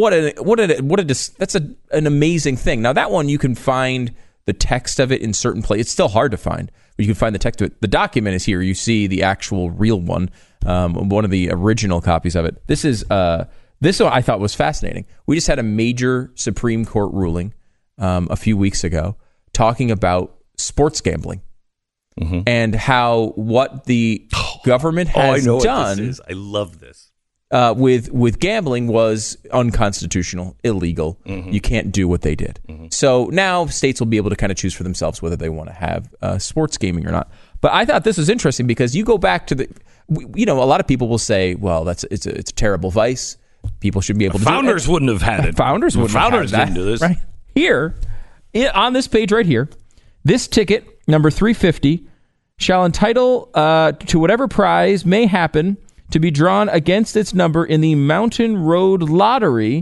that's an amazing thing. Now that one, you can find the text of it in certain places. It's still hard to find, but you can find the text of it. The document is here. You see the actual real one, one of the original copies of it. This one I thought was fascinating. We just had a major Supreme Court ruling a few weeks ago talking about sports gambling. Mm-hmm. And how what the government has done. What this is. I love this. With gambling was unconstitutional, illegal. Mm-hmm. You can't do what they did. Mm-hmm. So now states will be able to kind of choose for themselves whether they want to have sports gaming or not. But I thought this was interesting because you go back to a lot of people will say, well, it's a terrible vice. People should be able to do it. Founders wouldn't have had it. Founders didn't do this. Right. Here, on this page right here, this ticket, number 350, shall entitle to whatever prize may happen to be drawn against its number in the Mountain Road Lottery,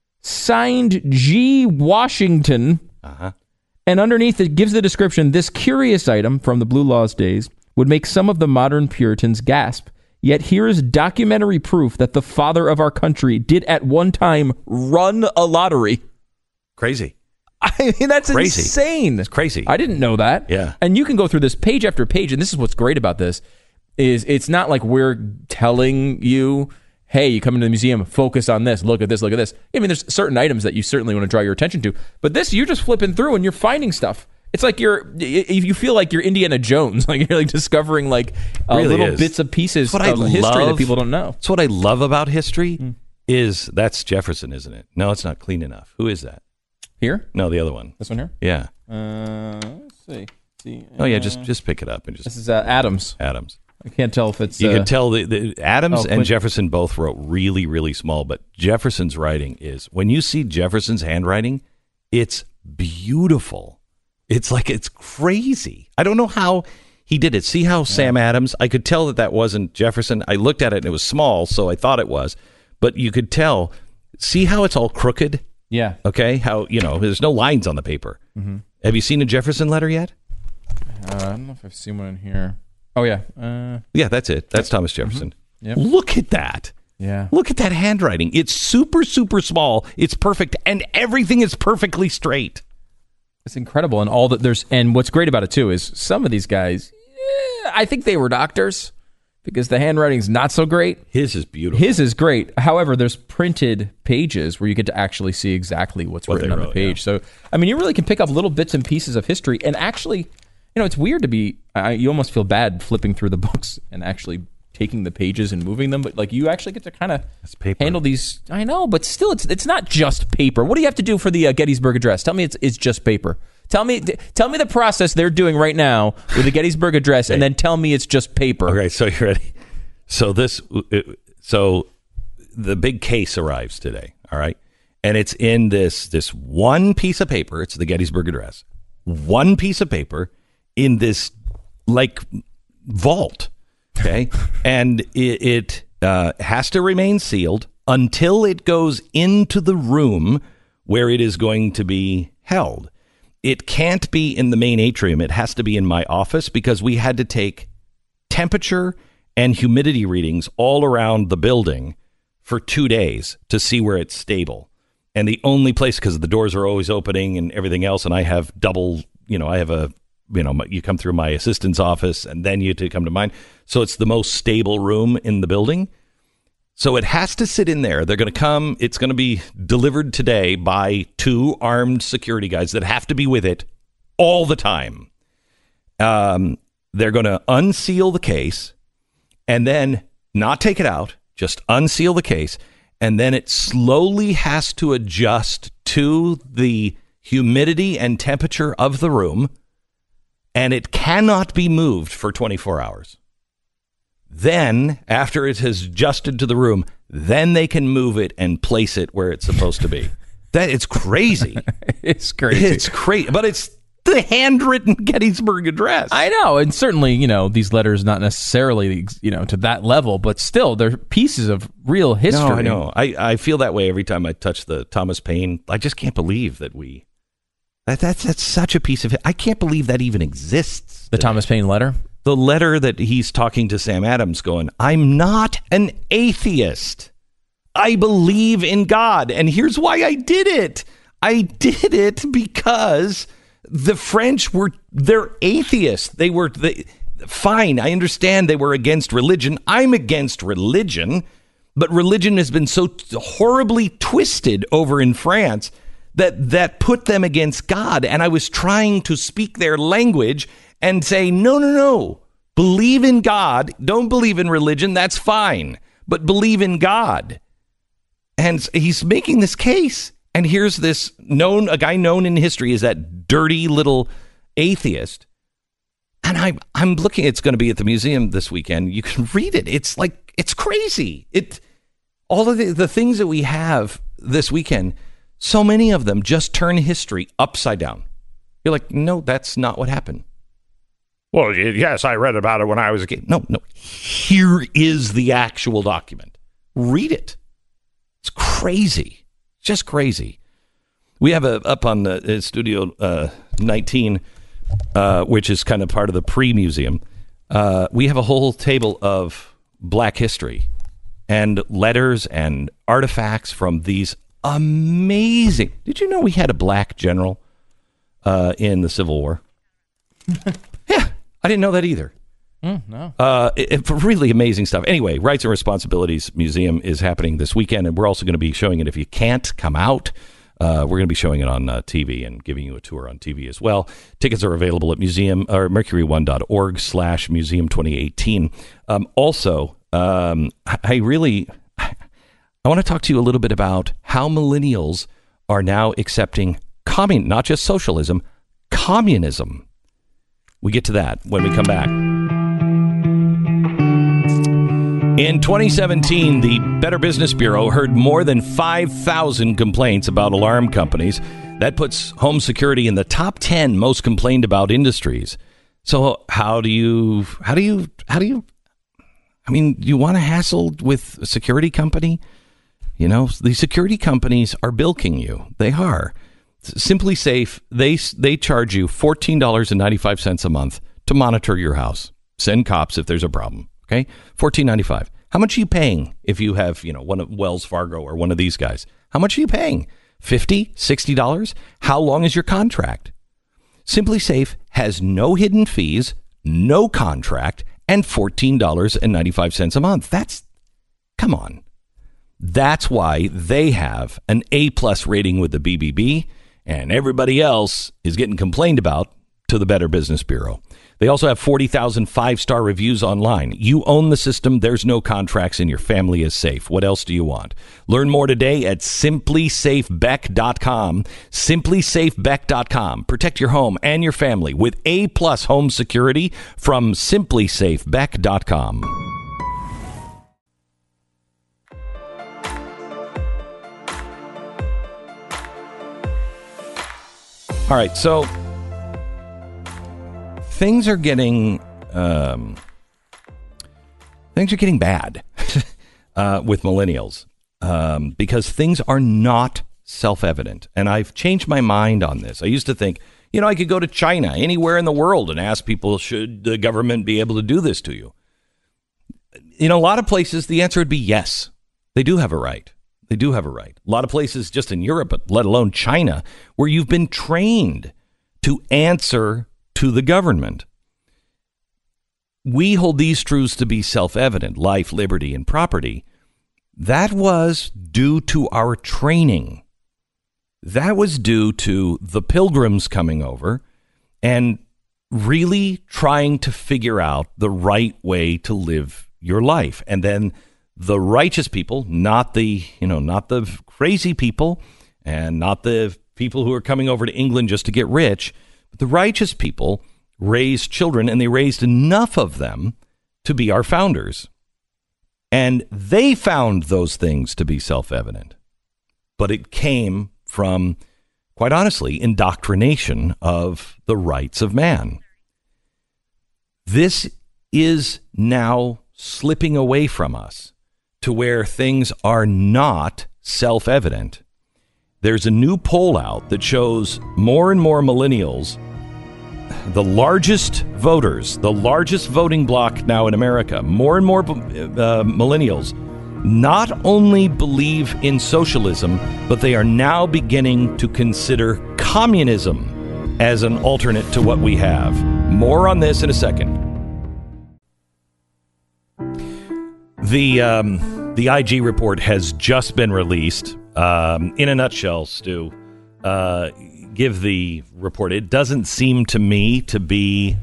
signed G. Washington. Uh-huh. And underneath it gives the description, this curious item from the Blue Laws days would make some of the modern Puritans gasp. Yet here is documentary proof that the father of our country did at one time run a lottery. Crazy. I mean, that's crazy. Insane. It's crazy. I didn't know that. Yeah. And you can go through this page after page, and this is what's great about this, is it's not like we're telling you, hey, you come into the museum, focus on this, look at this, look at this. I mean, there's certain items that you certainly want to draw your attention to, but this, you're just flipping through and you're finding stuff. It's like you feel like you're Indiana Jones, like you're like discovering like little bits of pieces of history that people don't know. That's what I love about history is that's Jefferson, isn't it? No, it's not clean enough. Who is that? Here? No, the other one. This one here? Yeah. Let's see. Just pick it up and just. This is Adams. Adams. I can't tell if it's. You can tell the Adams and Jefferson both wrote really, really small, but Jefferson's writing is when you see Jefferson's handwriting, it's beautiful. It's crazy. I don't know how he did it. See how Sam Adams? I could tell that wasn't Jefferson. I looked at it and it was small, so I thought it was, but you could tell. See how it's all crooked. Yeah. Okay. How, there's no lines on the paper. Mm-hmm. Have you seen a Jefferson letter yet? I don't know if I've seen one in here. Oh, yeah. Yeah, that's it. That's Thomas Jefferson. Mm-hmm. Yep. Look at that. Yeah. Look at that handwriting. It's super, super small. It's perfect. And everything is perfectly straight. It's incredible. And what's great about it, too, is some of these guys, I think they were doctors because the handwriting's not so great. His is beautiful. His is great. However, there's printed pages where you get to actually see exactly what's written on the page. Yeah. So, I mean, you really can pick up little bits and pieces of history. And actually, it's weird to be, you almost feel bad flipping through the books and actually taking the pages and moving them, but like you actually get to kind of handle these. I know, but still, it's not just paper. What do you have to do for the Gettysburg Address? Tell me it's just paper. Tell me the process they're doing right now with the Gettysburg Address, and then tell me it's just paper. Okay, so you ready? So the big case arrives today. All right, and it's in this one piece of paper. It's the Gettysburg Address. One piece of paper in this like vault. Okay, and it has to remain sealed until it goes into the room where it is going to be held. It can't be in the main atrium. It has to be in my office because we had to take temperature and humidity readings all around the building for 2 days to see where it's stable. And the only place, because the doors are always opening and everything else, and I have you come through my assistant's office and then you come to mine. So it's the most stable room in the building. So it has to sit in there. They're going to come. It's going to be delivered today by 2 armed security guys that have to be with it all the time. They're going to unseal the case and then not take it out, just unseal the case. And then it slowly has to adjust to the humidity and temperature of the room. And it cannot be moved for 24 hours. Then, after it has adjusted to the room, then they can move it and place it where it's supposed to be. It's crazy. It's crazy. It's crazy. But it's the handwritten Gettysburg Address. I know. And certainly, these letters not necessarily, to that level, but still, they're pieces of real history. No, I know. I feel that way every time I touch the Thomas Paine. I just can't believe that that's such a piece of it. I can't believe that even exists. The Thomas Paine letter? The letter that he's talking to Sam Adams going, I'm not an atheist. I believe in God. And here's why I did it. I did it because the French they're atheists. Fine, I understand they were against religion. I'm against religion. But religion has been so horribly twisted over in France that put them against God. And I was trying to speak their language and say, no, believe in God. Don't believe in religion. That's fine. But believe in God. And he's making this case. And here's this a guy known in history as that dirty little atheist. And I'm looking, it's going to be at the museum this weekend. You can read it. It's crazy. All of the things that we have this weekend, so many of them just turn history upside down. You're like, no, that's not what happened. Well, yes, I read about it when I was a kid. No. Here is the actual document. Read it. It's crazy. Just crazy. We have up on the Studio 19, which is kind of part of the pre-museum. We have a whole table of Black history and letters and artifacts from these amazing. Did you know we had a black general in the Civil War? Yeah, I didn't know that either. No. Really amazing stuff. Anyway, Rights and Responsibilities Museum is happening this weekend, and we're also going to be showing it. If you can't come out, we're going to be showing it on TV and giving you a tour on TV as well. Tickets are available at mercury1.org/museum2018. Also, I want to talk to you a little bit about how millennials are now accepting not just socialism, communism. We get to that when we come back. In 2017, the Better Business Bureau heard more than 5,000 complaints about alarm companies. That puts home security in the top 10 most complained about industries. So do you want to hassle with a security company? The security companies are bilking you. They are. Simply Safe, they charge you $14.95 a month to monitor your house. Send cops if there's a problem. Okay? $14.95. How much are you paying if you have, one of Wells Fargo or one of these guys? How much are you paying? $50, $60? How long is your contract? Simply Safe has no hidden fees, no contract, and $14.95 a month. Come on. That's why they have an A+ rating with the BBB, and everybody else is getting complained about to the Better Business Bureau. They also have 40,000 5-star reviews online. You own the system. There's no contracts, and your family is safe. What else do you want? Learn more today at simplysafebeck.com. Simplysafebeck.com. Protect your home and your family with A+ home security from simplysafebeck.com. All right, so things are getting bad with millennials because things are not self-evident. And I've changed my mind on this. I used to think, I could go to China, anywhere in the world, and ask people, should the government be able to do this to you? In a lot of places, the answer would be yes. They do have a right. They do have a right. A lot of places just in Europe, but let alone China, where you've been trained to answer to the government. We hold these truths to be self-evident, life, liberty, and property. That was due to our training. That was due to the pilgrims coming over and really trying to figure out the right way to live your life. And then the righteous people, not the crazy people and not the people who are coming over to England just to get rich, but the righteous people raised children, and they raised enough of them to be our founders. And they found those things to be self-evident. But it came from, quite honestly, indoctrination of the rights of man. This is now slipping away from us to where things are not self-evident. There's a new poll out that shows more and more millennials, the largest voters, the largest voting bloc now in America, more and more millennials not only believe in socialism, but they are now beginning to consider communism as an alternate to what we have. More on this in a second. The IG report has just been released. In a nutshell, Stu, give the report. It doesn't seem to me to be,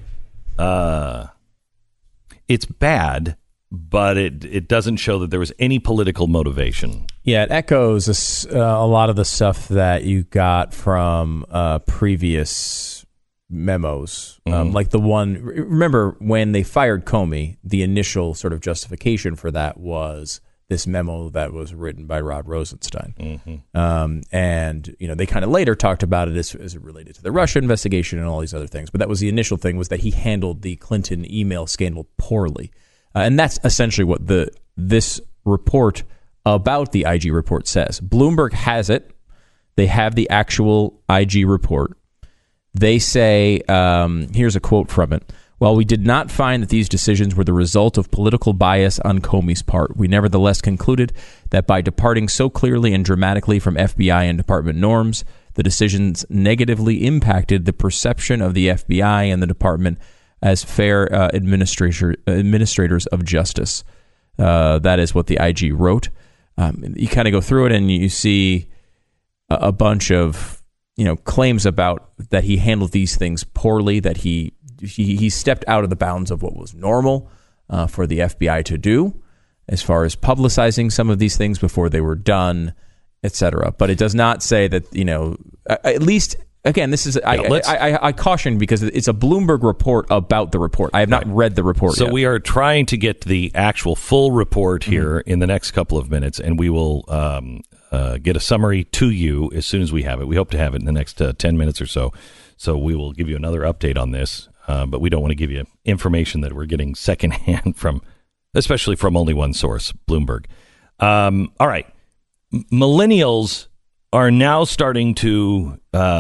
it's bad, but it doesn't show that there was any political motivation. Yeah, it echoes a lot of the stuff that you got from previous memos, like the one. Remember when they fired Comey? The initial sort of justification for that was this memo that was written by Rod Rosenstein, and they kind of later talked about it as it related to the Russia investigation and all these other things. But that was the initial thing, was that he handled the Clinton email scandal poorly, and that's essentially what this report about the IG report says. Bloomberg has it; they have the actual IG report. They say, here's a quote from it. While we did not find that these decisions were the result of political bias on Comey's part, we nevertheless concluded that by departing so clearly and dramatically from FBI and department norms, the decisions negatively impacted the perception of the FBI and the department as fair administrators of justice. That is what the IG wrote. You kind of go through it and you see a bunch of claims about that he handled these things poorly, that he stepped out of the bounds of what was normal for the FBI to do as far as publicizing some of these things before they were done, etc. But it does not say that, at least, again, this is, I caution because it's a Bloomberg report about the report. I have not read the report yet. So we are trying to get the actual full report here in the next couple of minutes, and we will get a summary to you as soon as we have it. We hope to have it in the next 10 minutes or so. So we will give you another update on this, but we don't want to give you information that we're getting secondhand from, especially from only one source, Bloomberg. All right. Millennials are now starting to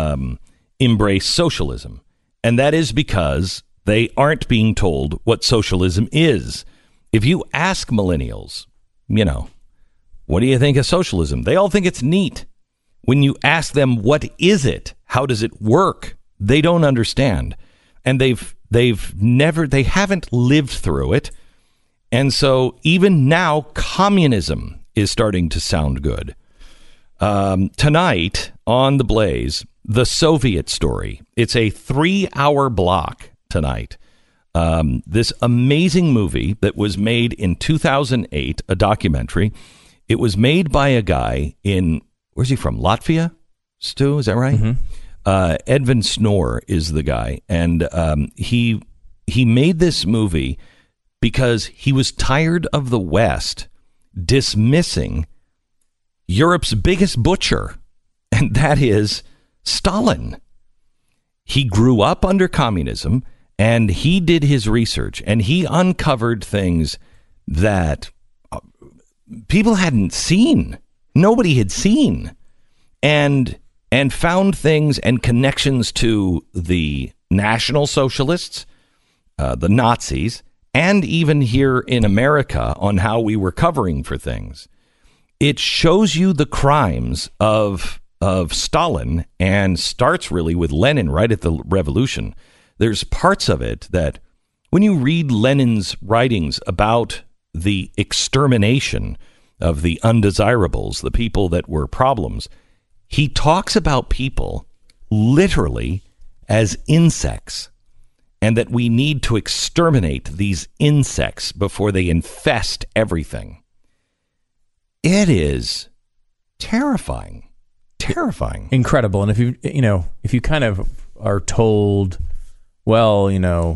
embrace socialism, and that is because they aren't being told what socialism is. if you ask millennials, what do you think of socialism? They all think it's neat. When you ask them, what is it? How does it work? They don't understand. And they haven't lived through it. And so even now, communism is starting to sound good. Tonight on The Blaze, The Soviet Story. It's a 3-hour block tonight. This amazing movie that was made in 2008, a documentary. It was made by a guy in, where's he from? Latvia? Stu, is that right? Mm-hmm. Edvin Snor is the guy. And he made this movie because he was tired of the West dismissing Europe's biggest butcher, and that is Stalin. He grew up under communism, and he did his research, and he uncovered things that people hadn't seen. Nobody had seen. And found things and connections to the National Socialists, the Nazis, and even here in America on how we were covering for things. It shows you the crimes of Stalin and starts really with Lenin right at the revolution. There's parts of it that when you read Lenin's writings about the extermination of the undesirables, the people that were problems, he talks about people literally as insects, and that we need to exterminate these insects before they infest everything. It is terrifying. Terrifying. Incredible. And if you kind of are told, well,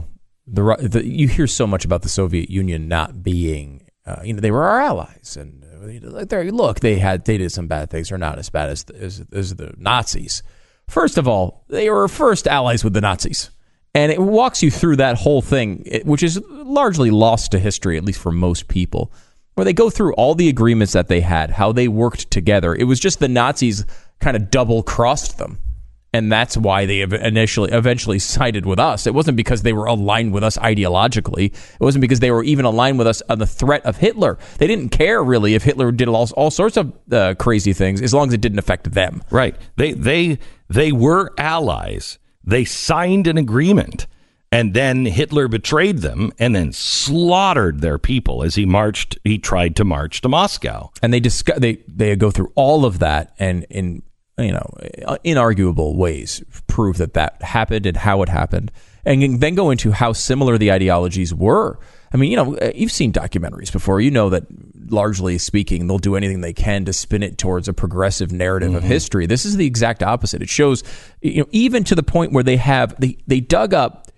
you hear so much about the Soviet Union not being, they were our allies, and look, they did some bad things. They're not as bad as the Nazis. First of all, they were first allies with the Nazis. And it walks you through that whole thing, which is largely lost to history, at least for most people, where they go through all the agreements that they had, how they worked together. It was just the Nazis kind of double-crossed them. And that's why they eventually sided with us. It wasn't because they were aligned with us ideologically. It wasn't because they were even aligned with us on the threat of Hitler. They didn't care, really, if Hitler did all sorts of crazy things, as long as it didn't affect them. Right. They were allies. They signed an agreement, and then Hitler betrayed them and then slaughtered their people as he tried to march to Moscow. And they go through all of that and in inarguable ways prove that happened and how it happened, and then go into how similar the ideologies were. I mean, you've seen documentaries before. You know that, largely speaking, they'll do anything they can to spin it towards a progressive narrative of history. This is the exact opposite. It shows, even to the point where they dug up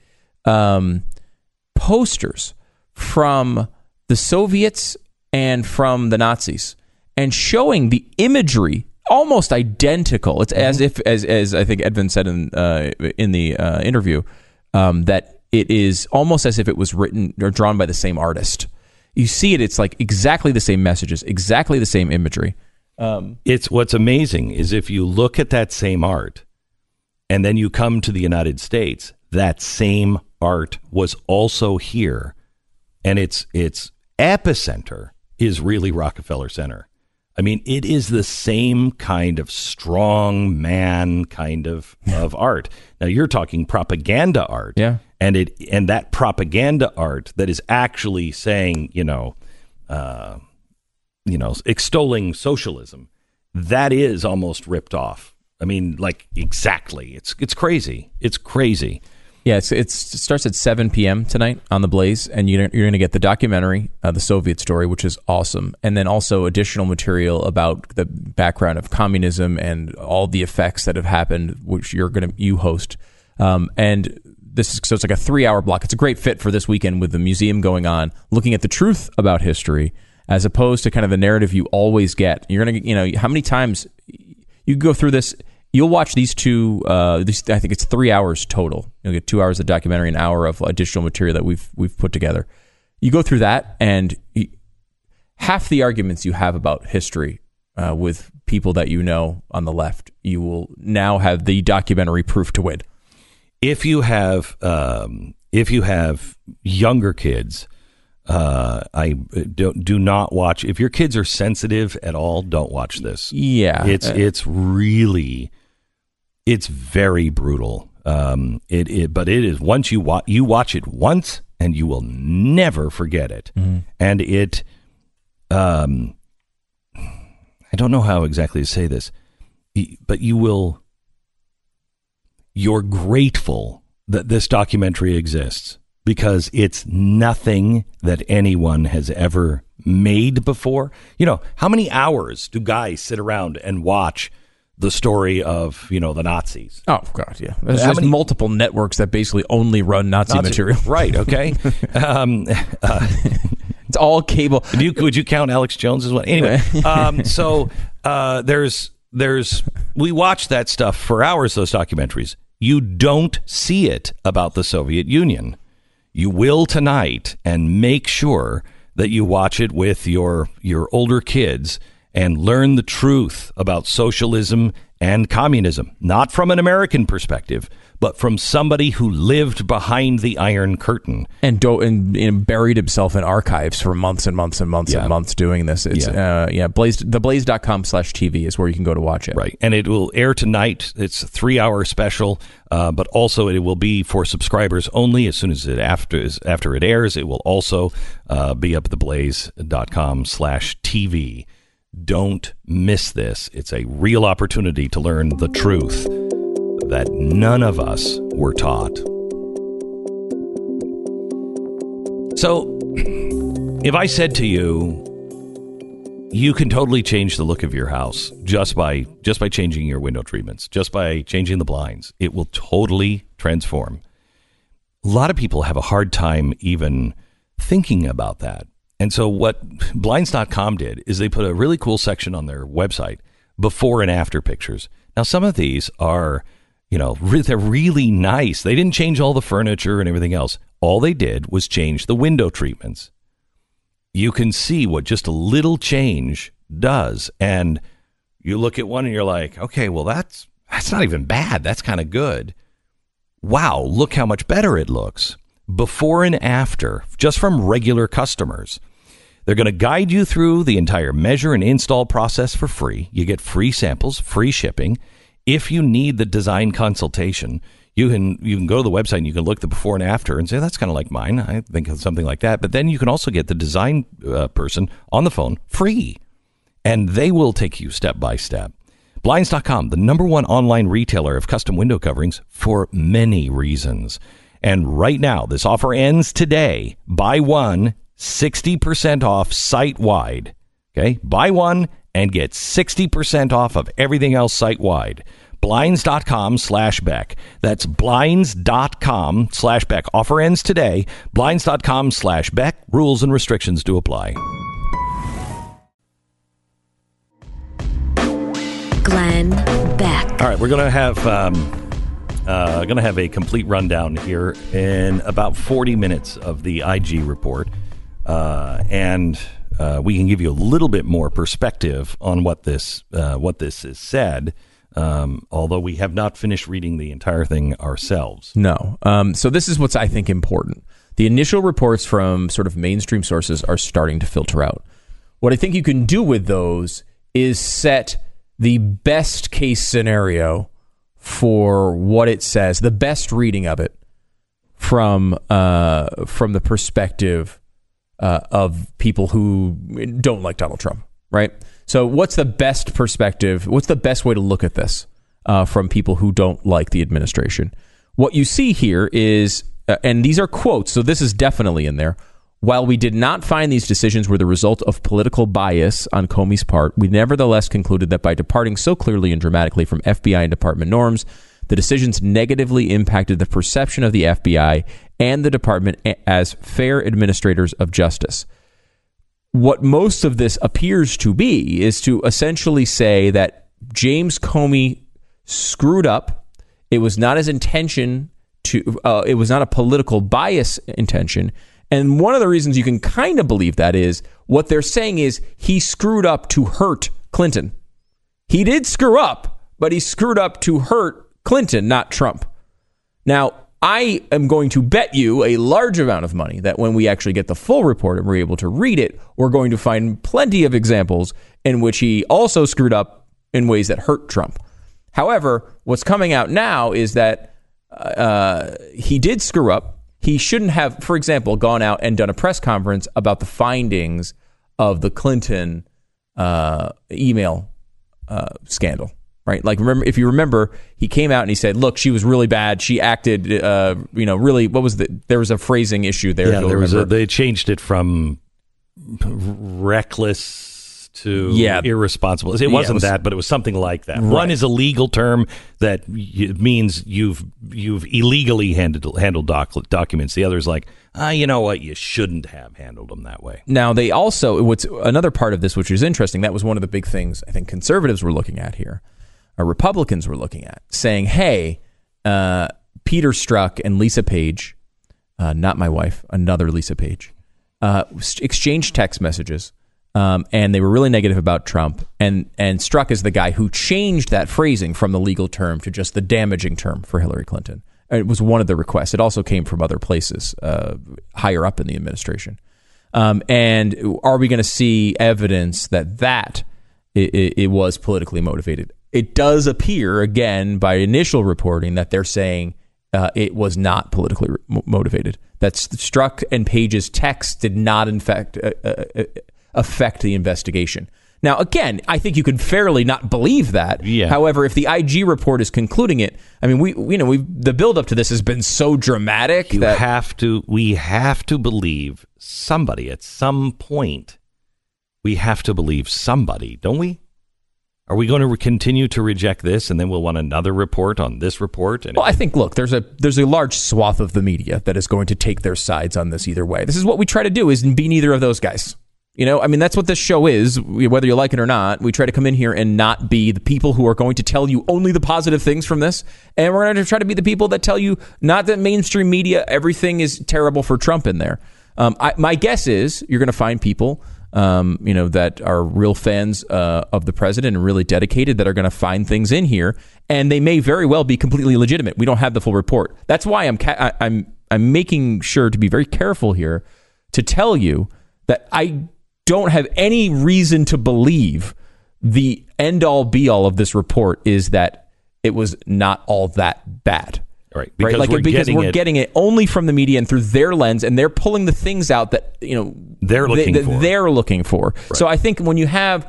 posters from the Soviets and from the Nazis and showing the imagery almost identical. It's as if, as I think Edvin said in the interview, that it is almost as if it was written or drawn by the same artist. You see it; it's like exactly the same messages, exactly the same imagery. It's what's amazing is if you look at that same art, and then you come to the United States, that same art was also here, and its epicenter is really Rockefeller Center. I mean, it is the same kind of strong man kind of art. Now you're talking propaganda art, yeah, and that propaganda art that is actually saying, extolling socialism, that is almost ripped off. I mean, like exactly. It's crazy. It's crazy. Yeah, it starts at 7 p.m. tonight on The Blaze, and you're going to get the documentary, The Soviet Story, which is awesome, and then also additional material about the background of communism and all the effects that have happened, which you host. And so it's like a 3-hour block. It's a great fit for this weekend with the museum going on, looking at the truth about history, as opposed to kind of the narrative you always get. You're going to, how many times you go through this. You'll watch these two. I think it's 3 hours total. You'll get 2 hours of documentary, an hour of additional material that we've put together. You go through that, and half the arguments you have about history with people that you know on the left, you will now have the documentary proof to win. If you have younger kids, I do not watch. If your kids are sensitive at all, don't watch this. Yeah, it's very brutal. But it is, once you watch it once and you will never forget it. Mm-hmm. And it, I don't know how exactly to say this, but you're grateful that this documentary exists, because it's nothing that anyone has ever made before. You know, how many hours do guys sit around and watch the story of, the Nazis? Oh, God, yeah. There's multiple networks that basically only run Nazi material. Right, okay. It's all cable. Would you count Alex Jones as well? Anyway, we watch that stuff for hours, those documentaries. You don't see it about the Soviet Union. You will tonight, and make sure that you watch it with your older kids and learn the truth about socialism and communism, not from an American perspective, but from somebody who lived behind the Iron Curtain and buried himself in archives for months and months and months and months doing this. It's theblaze.com/TV is where you can go to watch it. Right. And it will air tonight. It's a 3-hour special, but also it will be for subscribers only. As soon as after it airs, it will also be up at theblaze.com/TV. Don't miss this. It's a real opportunity to learn the truth that none of us were taught. So, if I said to you, you can totally change the look of your house just by changing your window treatments, just by changing the blinds, it will totally transform. A lot of people have a hard time even thinking about that. And so what Blinds.com did is they put a really cool section on their website, before and after pictures. Now, some of these are, they're really nice. They didn't change all the furniture and everything else. All they did was change the window treatments. You can see what just a little change does. And you look at one and you're like, okay, well, that's not even bad. That's kind of good. Wow, look how much better it looks. Before and after, just from regular customers. They're going to guide you through the entire measure and install process for free. You get free samples, free shipping. If you need the design consultation, you can go to the website and you can look the before and after and say, that's kind of like mine. I think of something like that. But then you can also get the design person on the phone free, and they will take you step by step. Blinds.com, the #1 online retailer of custom window coverings for many reasons. And right now, this offer ends today. Buy one, 60% off site-wide. Okay? Buy one and get 60% off of everything else site-wide. Blinds.com/Beck. That's Blinds.com/Beck. Offer ends today. Blinds.com/Beck. Rules and restrictions do apply. Glenn Beck. All right, we're going to have a complete rundown here in about 40 minutes of the IG report. And we can give you a little bit more perspective on what this is said, although we have not finished reading the entire thing ourselves. No. So this is what's, I think, important. The initial reports from sort of mainstream sources are starting to filter out. What I think you can do with those is set the best case scenario for what it says, the best reading of it from the perspective of people who don't like Donald Trump, right? So what's the best perspective? What's the best way to look at this from people who don't like the administration? What you see here is, and these are quotes, so this is definitely in there, while we did not find these decisions were the result of political bias on Comey's part, we nevertheless concluded that by departing so clearly and dramatically from FBI and department norms, the decisions negatively impacted the perception of the FBI and the department as fair administrators of justice. What most of this appears to be is to essentially say that James Comey screwed up. It was not his intention to. It was not a political bias intention. And one of the reasons you can kind of believe that is what they're saying is he screwed up to hurt Clinton. He did screw up, but he screwed up to hurt Clinton, not Trump. Now, I am going to bet you a large amount of money that when we actually get the full report and we're able to read it, we're going to find plenty of examples in which he also screwed up in ways that hurt Trump. However, what's coming out now is that he did screw up. He shouldn't have, for example, gone out and done a press conference about the findings of the Clinton email scandal. Right, like if you remember, he came out and he said, "Look, she was really bad. She acted, really. What was there was a phrasing issue there. Yeah, they changed it from reckless to irresponsible. It wasn't that, but it was something like that. Right. One is a legal term that means you've illegally handled documents. The other is like, you know what, you shouldn't have handled them that way. Now, they also what's another part of this, which is interesting. That was one of the big things I think conservatives were looking at here. Republicans were looking at, saying, hey, Peter Strzok and Lisa Page, not my wife, another Lisa Page, exchanged text messages, and they were really negative about Trump. And Strzok is the guy who changed that phrasing from the legal term to just the damaging term for Hillary Clinton. It was one of the requests. It also came from other places higher up in the administration. And are we going to see evidence that it was politically motivated? It does appear, again, by initial reporting, that they're saying it was not politically motivated. That Strzok and Page's text did not, in fact, affect the investigation. Now, again, I think you could fairly not believe that. Yeah. However, if the IG report is concluding it, I mean, the build up to this has been so dramatic we have to believe somebody at some point. We have to believe somebody, don't we? Are we going to continue to reject this, and then we'll want another report on this report? Well, I think, look, there's a large swath of the media that is going to take their sides on this either way. This is what we try to do, is be neither of those guys. I mean, that's what this show is, whether you like it or not. We try to come in here and not be the people who are going to tell you only the positive things from this. And we're going to try to be the people that tell you not that mainstream media, everything is terrible for Trump in there. My guess is you're going to find people that are real fans of the president and really dedicated that are going to find things in here, and they may very well be completely legitimate. We don't have the full report. That's why I'm making sure to be very careful here to tell you that I don't have any reason to believe the end all be all of this report is that it was not all that bad. Right, because we're getting it only from the media and through their lens, and they're pulling the things out that they're looking for. Right. So I think when you have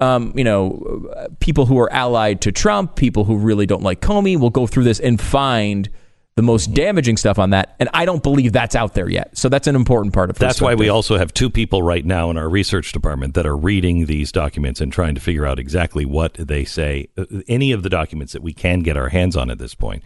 people who are allied to Trump, people who really don't like Comey, will go through this and find the most damaging stuff on that, and I don't believe that's out there yet. So that's an important part of that's why we also have two people right now in our research department that are reading these documents and trying to figure out exactly what they say, any of the documents that we can get our hands on at this point.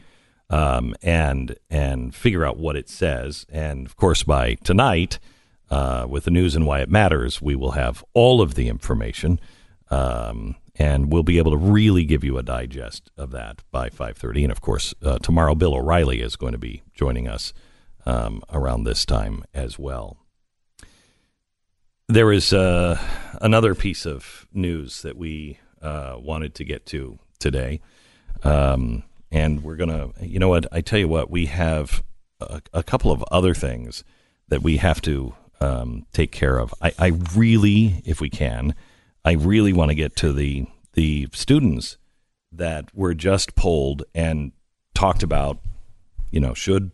And figure out what it says. And of course, by tonight, with the news and why it matters, we will have all of the information, and we'll be able to really give you a digest of that by 5:30. And of course, tomorrow, Bill O'Reilly is going to be joining us around this time as well. There is another piece of news that we wanted to get to today. And we're going to, you know what, I tell you what, we have a couple of other things that we have to take care of. I really, if we can, I really want to get to the students that were just polled and talked about, should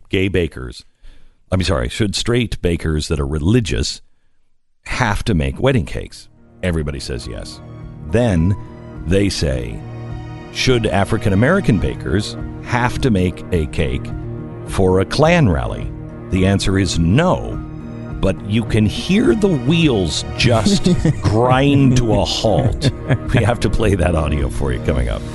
straight bakers that are religious have to make wedding cakes? Everybody says yes. Then they say, should African-American bakers have to make a cake for a Klan rally? The answer is no, but you can hear the wheels just grind to a halt. We have to play that audio for you coming up.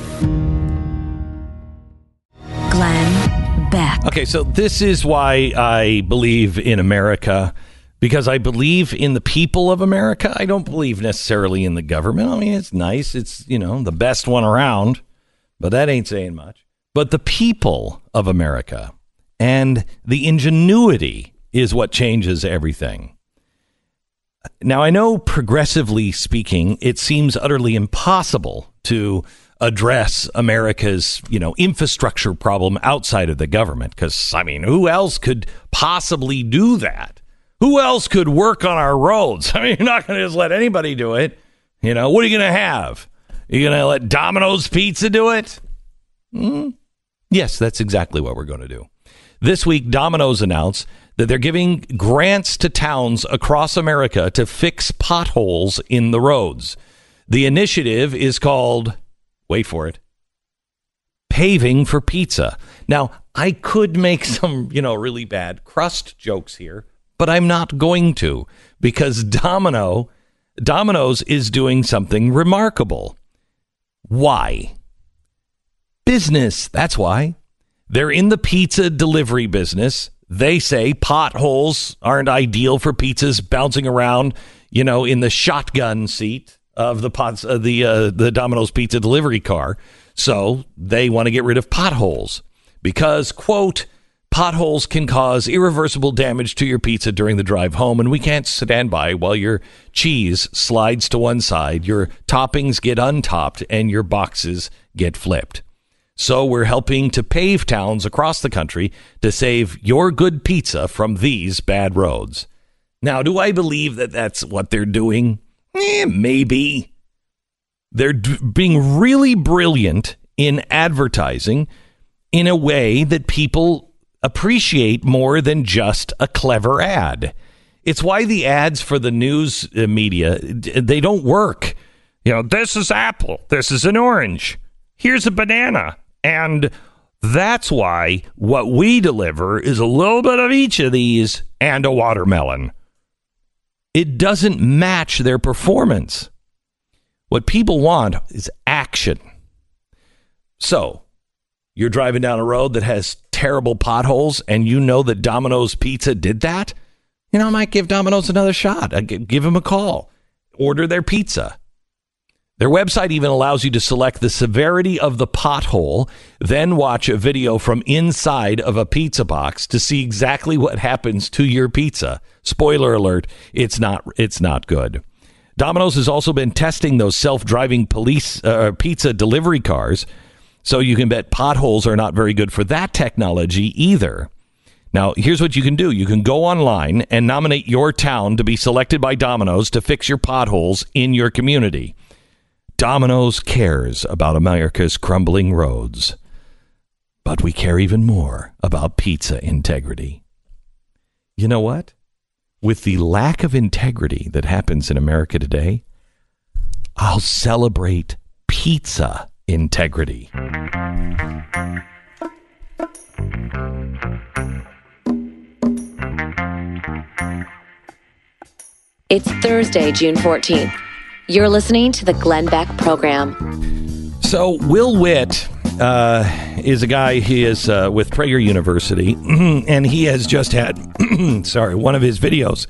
Glenn Beck. Okay, so this is why I believe in America, because I believe in the people of America. I don't believe necessarily in the government. I mean, it's nice. It's, the best one around. But that ain't saying much. But the people of America and the ingenuity is what changes everything. Now, I know progressively speaking, it seems utterly impossible to address America's, infrastructure problem outside of the government. Because, who else could possibly do that? Who else could work on our roads? You're not going to just let anybody do it. What are you going to have? You're going to let Domino's Pizza do it? Yes, that's exactly what we're going to do. This week, Domino's announced that they're giving grants to towns across America to fix potholes in the roads. The initiative is called, wait for it, Paving for Pizza. Now, I could make some, really bad crust jokes here, but I'm not going to, because Domino's is doing something remarkable. Why? Business, that's why. They're in the pizza delivery business. They say potholes aren't ideal for pizzas bouncing around, in the shotgun seat of the Domino's pizza delivery car. So they want to get rid of potholes because, quote, potholes can cause irreversible damage to your pizza during the drive home, and we can't stand by while your cheese slides to one side, your toppings get untopped, and your boxes get flipped. So we're helping to pave towns across the country to save your good pizza from these bad roads. Now, do I believe that that's what they're doing? Maybe. They're being really brilliant in advertising in a way that people appreciate more than just a clever ad. It's why the ads for the news media, they don't work. This is apple. This is an orange. Here's a banana. And that's why what we deliver is a little bit of each of these and a watermelon. It doesn't match their performance. What people want is action. So, you're driving down a road that has terrible potholes and you know that Domino's Pizza did that? I might give Domino's another shot. I'd give them a call. Order their pizza. Their website even allows you to select the severity of the pothole, then watch a video from inside of a pizza box to see exactly what happens to your pizza. Spoiler alert, it's not good. Domino's has also been testing those self-driving pizza delivery cars, so you can bet potholes are not very good for that technology either. Now, here's what you can do. You can go online and nominate your town to be selected by Domino's to fix your potholes in your community. Domino's cares about America's crumbling roads, but we care even more about pizza integrity. You know what? With the lack of integrity that happens in America today, I'll celebrate pizza integrity. It's Thursday, June 14th. You're listening to the Glenn Beck Program. So Will Witt is a guy, he is with Prager University, and he has just had, one of his videos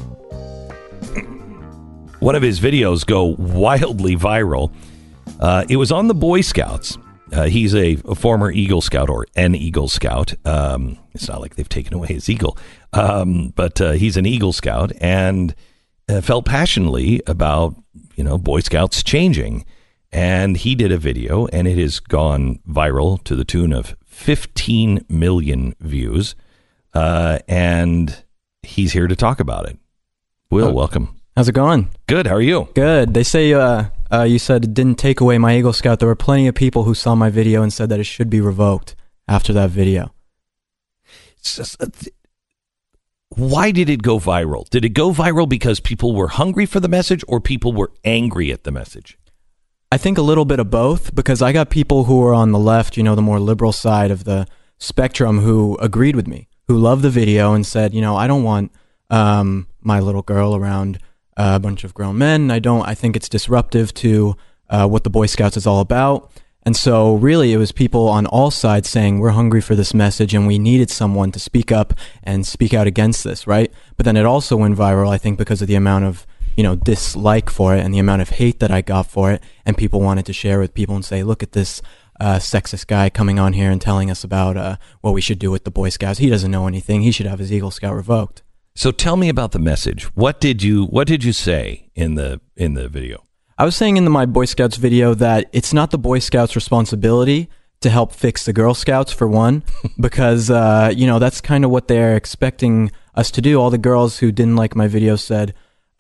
go wildly viral. It was on the Boy Scouts. He's a former Eagle Scout or an Eagle Scout. It's not like they've taken away his eagle, but he's an Eagle Scout and felt passionately about Boy Scouts changing. And he did a video, and it has gone viral to the tune of 15 million views. And he's here to talk about it. Will, welcome. How's it going? Good. How are you? Good. They say you said it didn't take away my Eagle Scout. There were plenty of people who saw my video and said that it should be revoked after that video. It's just, why did it go viral? Did it go viral because people were hungry for the message or people were angry at the message? I think a little bit of both, because I got people who were on the left, the more liberal side of the spectrum, who agreed with me, who loved the video and said, I don't want my little girl around a bunch of grown men. I think it's disruptive to what the Boy Scouts is all about. And so really it was people on all sides saying we're hungry for this message and we needed someone to speak up and speak out against this, right? But then it also went viral, I think, because of the amount of dislike for it and the amount of hate that I got for it. And people wanted to share with people and say, look at this sexist guy coming on here and telling us about what we should do with the Boy Scouts. He doesn't know anything. He should have his Eagle Scout revoked. So tell me about the message. What did you say in the video? I was saying in my Boy Scouts video that it's not the Boy Scouts' responsibility to help fix the Girl Scouts, for one, because, that's kind of what they're expecting us to do. All the girls who didn't like my video said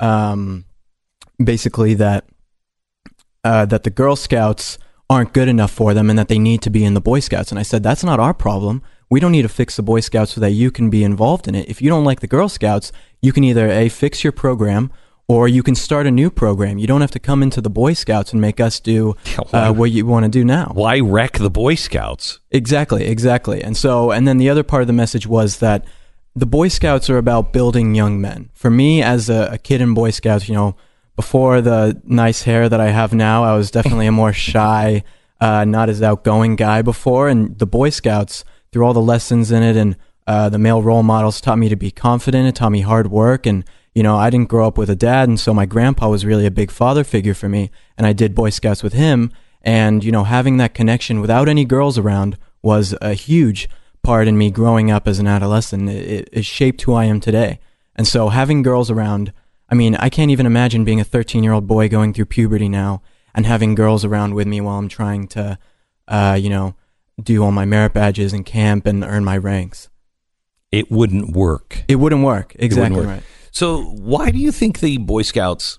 basically that the Girl Scouts aren't good enough for them and that they need to be in the Boy Scouts. And I said, that's not our problem. We don't need to fix the Boy Scouts so that you can be involved in it. If you don't like the Girl Scouts, you can either fix your program or you can start a new program. You don't have to come into the Boy Scouts and make us do what you want to do now. Why wreck the Boy Scouts? Exactly. And then the other part of the message was that the Boy Scouts are about building young men. For me, as a kid in Boy Scouts, before the nice hair that I have now, I was definitely a more shy, not as outgoing guy before. And the Boy Scouts, through all the lessons in it and the male role models, taught me to be confident. It taught me hard work. And, I didn't grow up with a dad. And so my grandpa was really a big father figure for me. And I did Boy Scouts with him. And, having that connection without any girls around was a huge part in me growing up as an adolescent. It shaped who I am today. And so having girls around, I can't even imagine being a 13-year-old boy going through puberty now and having girls around with me while I'm trying to, do all my merit badges in camp and earn my ranks. It wouldn't work. Exactly right. So why do you think the Boy Scouts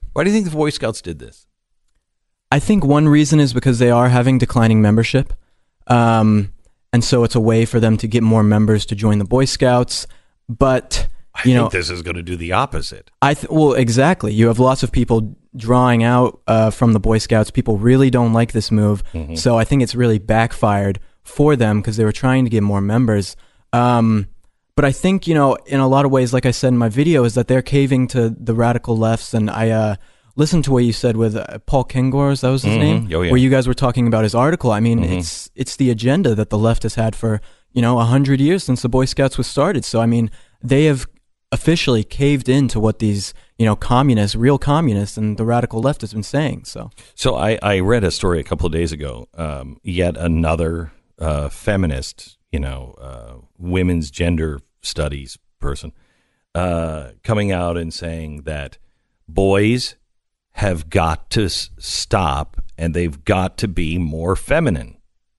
did this? I think one reason is because they are having declining membership. And so it's a way for them to get more members to join the Boy Scouts. But I think this is going to do the opposite. Well, exactly. You have lots of people drawing out from the Boy Scouts. People really don't like this move. Mm-hmm. So I think it's really backfired for them because they were trying to get more members. But I think, in a lot of ways, like I said in my video, is that they're caving to the radical lefts. And I listened to what you said with Paul Kengor, that was his name? Oh, yeah. Where you guys were talking about his article. It's the agenda that the left has had for, 100 years since the Boy Scouts was started. So, they have officially caved into what these, communists, real communists, and the radical left has been saying. So I read a story a couple of days ago. Yet another feminist, women's gender studies person, coming out and saying that boys have got to stop and they've got to be more feminine.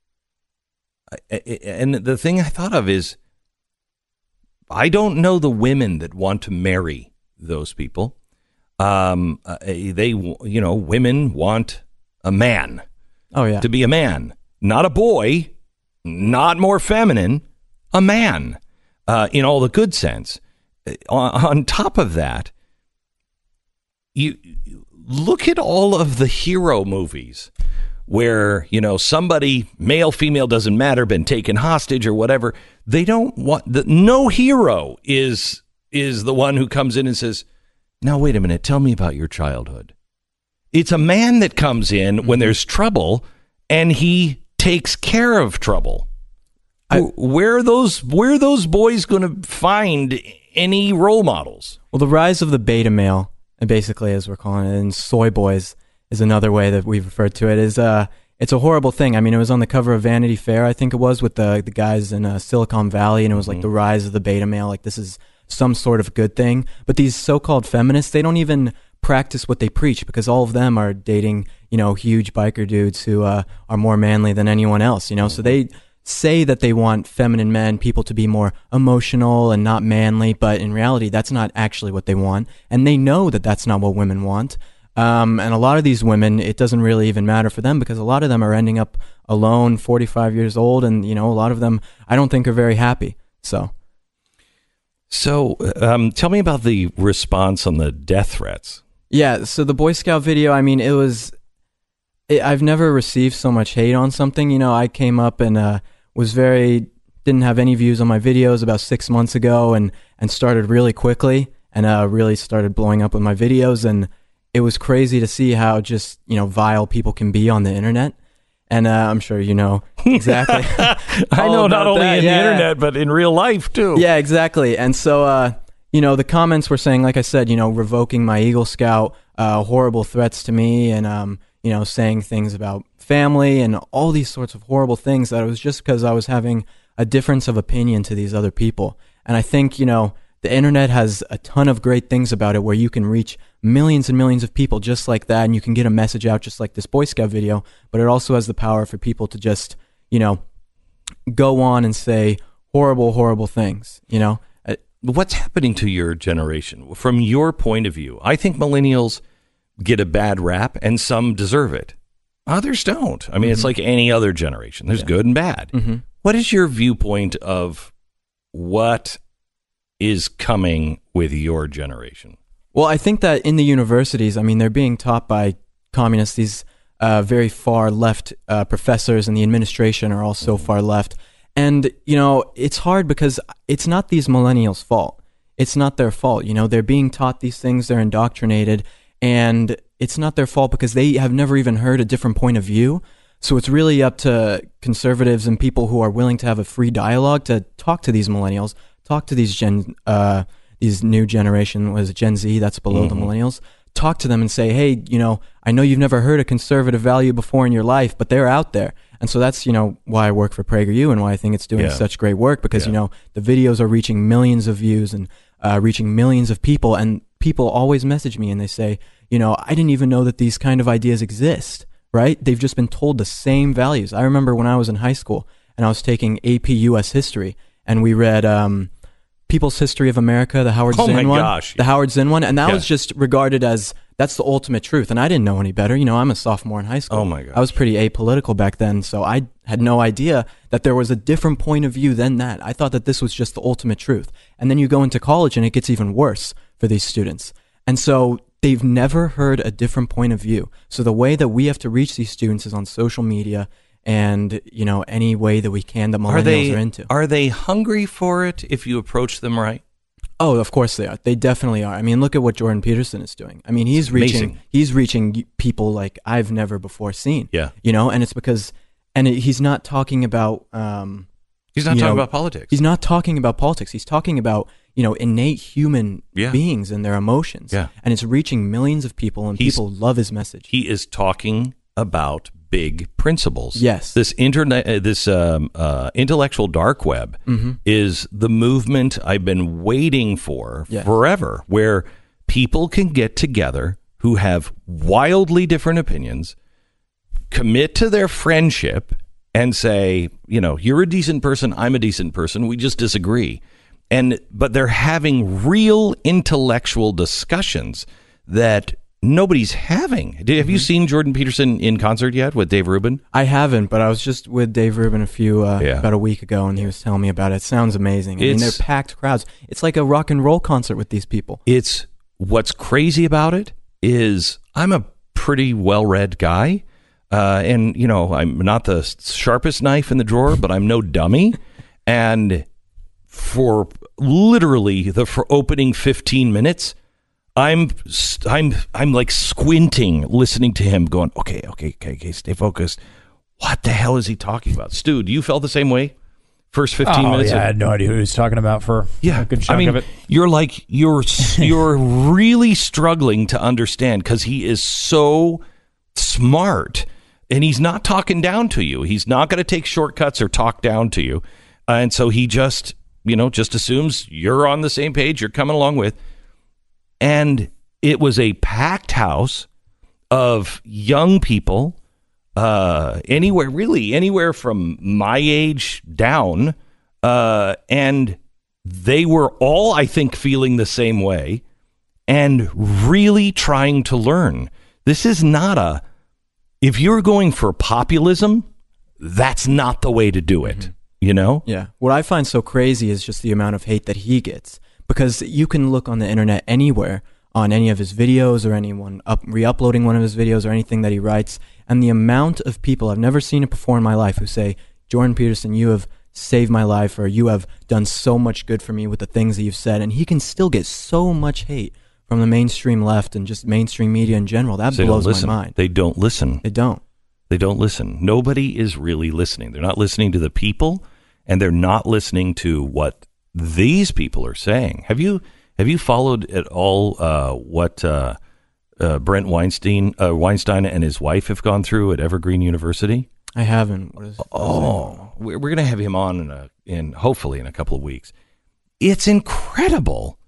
And the thing I thought of is, I don't know the women that want to marry those people. Women want a man. Oh, yeah. To be a man, not a boy, not more feminine, a man, in all the good sense. On top of that, you look at all of the hero movies where, somebody, male, female, doesn't matter, been taken hostage or whatever. They don't want no hero is the one who comes in and says, now, wait a minute, tell me about your childhood. It's a man that comes in when there's trouble and he takes care of trouble. Where are those boys going to find any role models? Well, the rise of the beta male, basically, as we're calling it, and soy boys is another way that we've referred to it, is it's a horrible thing. It was on the cover of Vanity Fair, I think it was, with the guys in Silicon Valley, and it was like the rise of the beta male, like this is some sort of good thing. But these so-called feminists, they don't even practice what they preach because all of them are dating, huge biker dudes who are more manly than anyone else, So they say that they want feminine men, people to be more emotional and not manly, but in reality, that's not actually what they want. And they know that that's not what women want. And a lot of these women, it doesn't really even matter for them because a lot of them are ending up alone, 45 years old, and, a lot of them I don't think are very happy. So tell me about the response on the death threats. Yeah, so the Boy Scout video, I've never received so much hate on something. I came up and didn't have any views on my videos about 6 months ago and started really quickly and really started blowing up with my videos. And it was crazy to see how just, vile people can be on the internet. And I'm sure you know exactly. I know not only in the internet, but in real life, too. Yeah, exactly. And so, the comments were saying, like I said, revoking my Eagle Scout, horrible threats to me and, saying things about family and all these sorts of horrible things that it was just because I was having a difference of opinion to these other people. And I think, the internet has a ton of great things about it where you can reach millions and millions of people just like that, and you can get a message out just like this Boy Scout video, but it also has the power for people to just, go on and say horrible, horrible things, What's happening to your generation? From your point of view, I think millennials get a bad rap, and some deserve it. Others don't. I mean, it's like any other generation. There's good and bad. What is your viewpoint of what is coming with your generation? Well, I think that in the universities, I mean, they're being taught by communists. These very far left professors and the administration are all so far left. And, it's hard because it's not these millennials' fault. It's not their fault. They're being taught these things. They're indoctrinated. And it's not their fault because they have never even heard a different point of view. So it's really up to conservatives and people who are willing to have a free dialogue to talk to these millennials, talk to these new generation, was it Gen Z, that's below the millennials, talk to them and say, hey, I know you've never heard a conservative value before in your life, but they're out there. And so that's, why I work for PragerU and why I think it's doing such great work, because, the videos are reaching millions of views and reaching millions of people. And people always message me and they say, I didn't even know that these kind of ideas exist, right? They've just been told the same values. I remember when I was in high school and I was taking AP US history and we read People's History of America, the Howard Zinn one. Gosh. The Howard Zinn one. And that was just regarded as, that's the ultimate truth. And I didn't know any better. I'm a sophomore in high school. Oh my gosh. I was pretty apolitical back then. So I had no idea that there was a different point of view than that. I thought that this was just the ultimate truth. And then you go into college and it gets even worse for these students. And so they've never heard a different point of view. So the way that we have to reach these students is on social media and, any way that we can that millennials are into. Are they hungry for it if you approach them right? Oh, of course they are. They definitely are. I mean, look at what Jordan Peterson is doing. I mean, he's reaching people like I've never before seen. Yeah. And it's because, he's not talking about, he's not talking about politics. He's not talking about politics. He's talking about, innate human beings and their emotions. Yeah. And it's reaching millions of people and people love his message. He is talking about big principles. Yes. This intellectual dark web is the movement I've been waiting for forever, where people can get together who have wildly different opinions, commit to their friendship, and say, you're a decent person, I'm a decent person, we just disagree. But they're having real intellectual discussions that nobody's having. Have you seen Jordan Peterson in concert yet with Dave Rubin? I haven't, but I was just with Dave Rubin about a week ago, and he was telling me about it. It sounds amazing. I mean, they're packed crowds. It's like a rock and roll concert with these people. It's what's crazy about it is I'm a pretty well-read guy, and I'm not the sharpest knife in the drawer, but I'm no dummy. And for literally the opening 15 minutes. I'm like squinting, listening to him, going, okay, stay focused. What the hell is he talking about? Stu, do you felt the same way? First 15 minutes? I had no idea who he was talking about for a good chunk of it. You're really struggling to understand because he is so smart, and he's not talking down to you. He's not going to take shortcuts or talk down to you. And so he just assumes you're on the same page, you're coming along with. And it was a packed house of young people, anywhere from my age down. And they were all, I think, feeling the same way and really trying to learn. This is not if you're going for populism, that's not the way to do it, Yeah. What I find so crazy is just the amount of hate that he gets. Because you can look on the internet anywhere on any of his videos or anyone re-uploading one of his videos or anything that he writes, and the amount of people, I've never seen it before in my life, who say, Jordan Peterson, you have saved my life, or you have done so much good for me with the things that you've said, and he can still get so much hate from the mainstream left and just mainstream media in general. That blows my mind. They don't listen. They don't listen. Nobody is really listening. They're not listening to the people, and they're not listening to what these people are saying. Have you followed at all what Brent Weinstein and his wife have gone through at Evergreen University? I haven't. We're going to have him on in hopefully in a couple of weeks. It's incredible.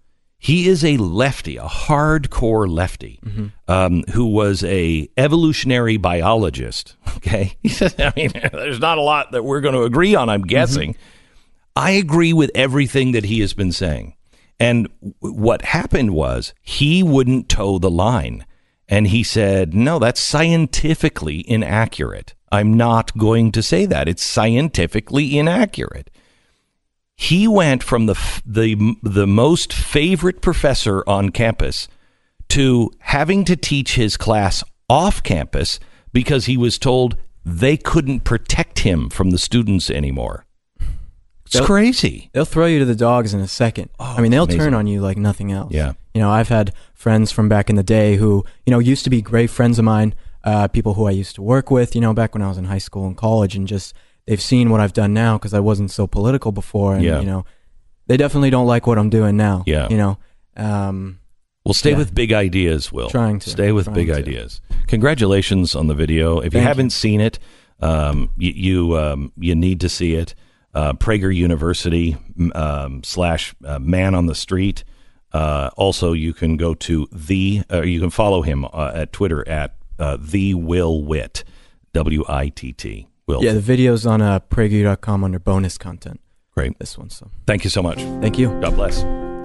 He is a lefty, a hardcore lefty, who was a evolutionary biologist. Okay, he says, I mean, there's not a lot that we're going to agree on, I'm guessing. I agree with everything that he has been saying. And what happened was he wouldn't toe the line. And he said, no, that's scientifically inaccurate. I'm not going to say that. It's scientifically inaccurate. He went from the most favorite professor on campus to having to teach his class off campus because he was told they couldn't protect him from the students anymore. It's crazy. They'll throw you to the dogs in a second. I mean, they'll turn on you like nothing else. Yeah. You know, I've had friends from back in the day who, you know, used to be great friends of mine, people who I used to work with, you know, back when I was in high school and college, and just they've seen what I've done now because I wasn't so political before. And, you know, they definitely don't like what I'm doing now. Yeah. You know, well, stay with big ideas, Will. Stay with big ideas. Congratulations on the video. If you haven't seen it, you need to see it. Prager University / Man on the Street. Also, you can go to you can follow him at Twitter at the Will Witt, WITT. Will. Yeah, the video's on prageru.com under bonus content. Great. This one. So thank you so much. Thank you. God bless.